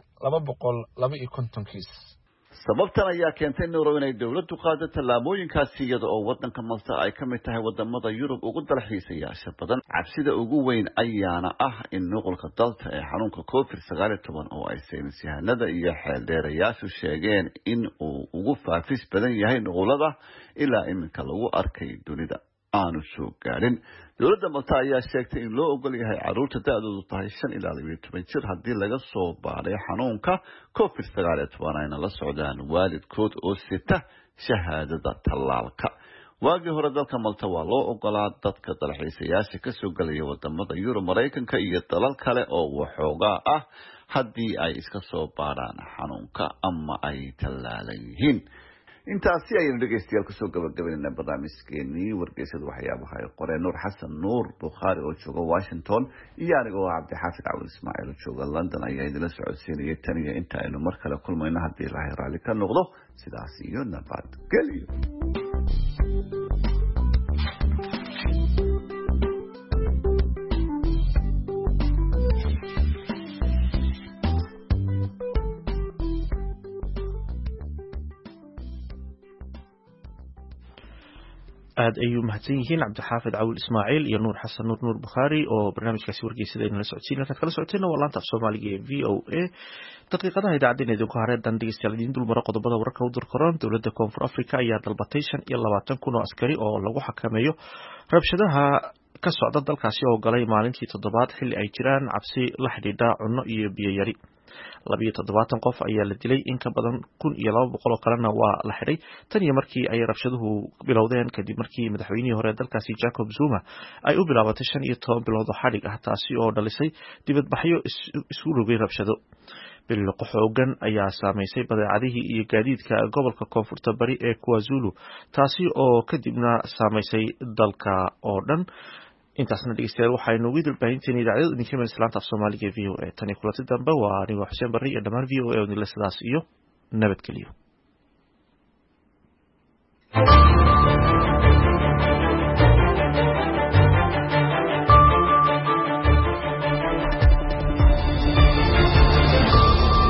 S: 252 kiis
R: sababtan ayaa keentay nuurow inay dawladdu qaado tallaabooyinkaasi iyada oo wadanka Malta ay ka mid tahay wadamada Yurub ugu dalxiisayaasha badan cabsida ugu weyn ayaana ah in nuqulka Delta ee xanuunka COVID-19 oo ay saynisyahanada iyo xeeldheerayaashu sheegeen in uu ugu faafis badan yahay nuqulada ilaa iminka lagu arkay dunida aanu soo gaadhin dawladda Malta ayaa sheegtay in loo ogol yahay caruurta da'doodu tahay 5 ilaa 12 jir haddii laga soo baaray xanuunka COVID-19 ayna la socdaan waalidkood oo sita shahaadada tallaalka waagii hore dalka Malta waa loo ogolaa dadka dalxiisayaasha ka soo galaya wadamada Yurub Mareykanka iyo dalal kale oo waxoogaa ah haddii ay iska soo baaraan xanuunka ama ay tallaalan yihiin intaasi ayaynu dhegeystayaal kusoo gabagabaynaa barnaamijkeenii wargeysada waxyaabaha ay qoreen nuur xasan nuur bukhaari oo jooga Washington iyo anigoo cabdixaafid cawil ismaaciil oo jooga London ayaa idila socodsiinaya tan iyo inta aynu mar kale kulmayno haddii Ilaahay raalli ka noqdo sidaas iyo nabadgelyo
A: aad ayuu mahadsan yihiin cabdixaafid cawil ismaaciil iyo nuur xasan nuur bukhaari oo barnaamijkaasi wargeysada aynu la socodsiin halkaad kala socoteena waa laanta af soomaaliga ee VOA daqiiqadaha idaacaddeena idinku hareedan dhegeystayaal idiin dulmaro qodobada wararka u dirkoron dowladda koonfur africa ayaa dalbatay 25,000 oo askari oo lagu xakameeyo rabshadaha ka socda dalkaasi oo galay maalintii toddobaad xilli ay jiraan cabsi la xidhiidha cunno iyo biyo yari 27 qof ayaa la dilay in ka badan 1,200 oo kalena waa la xidhay tan iyo markii ay rabshaduhu bilowdeen kadib markii madaxweynihii hore dalkaasi Jacob Zuma ay u bilaabatay 15 bilood oo xadhig ah taasi oo dhalisay dibadbaxyo isu rogay rabshado biliqo xoogan ayaa saameysay badeecadihii iyo gaadiidka gobolka koonfurta bari ee KwaZulu taasi oo kadibna saameysay dalka oo dhan. intaasna dhegeystayaal waxaynu ugu dalbaahinteena idaacadda idinka iman islaanta af soomaaliga v o a tan iyo kulanti dambe waa anigoo xuseen barre iyo dhammaan v o a oo nila sidaas iyo nabadgelyo.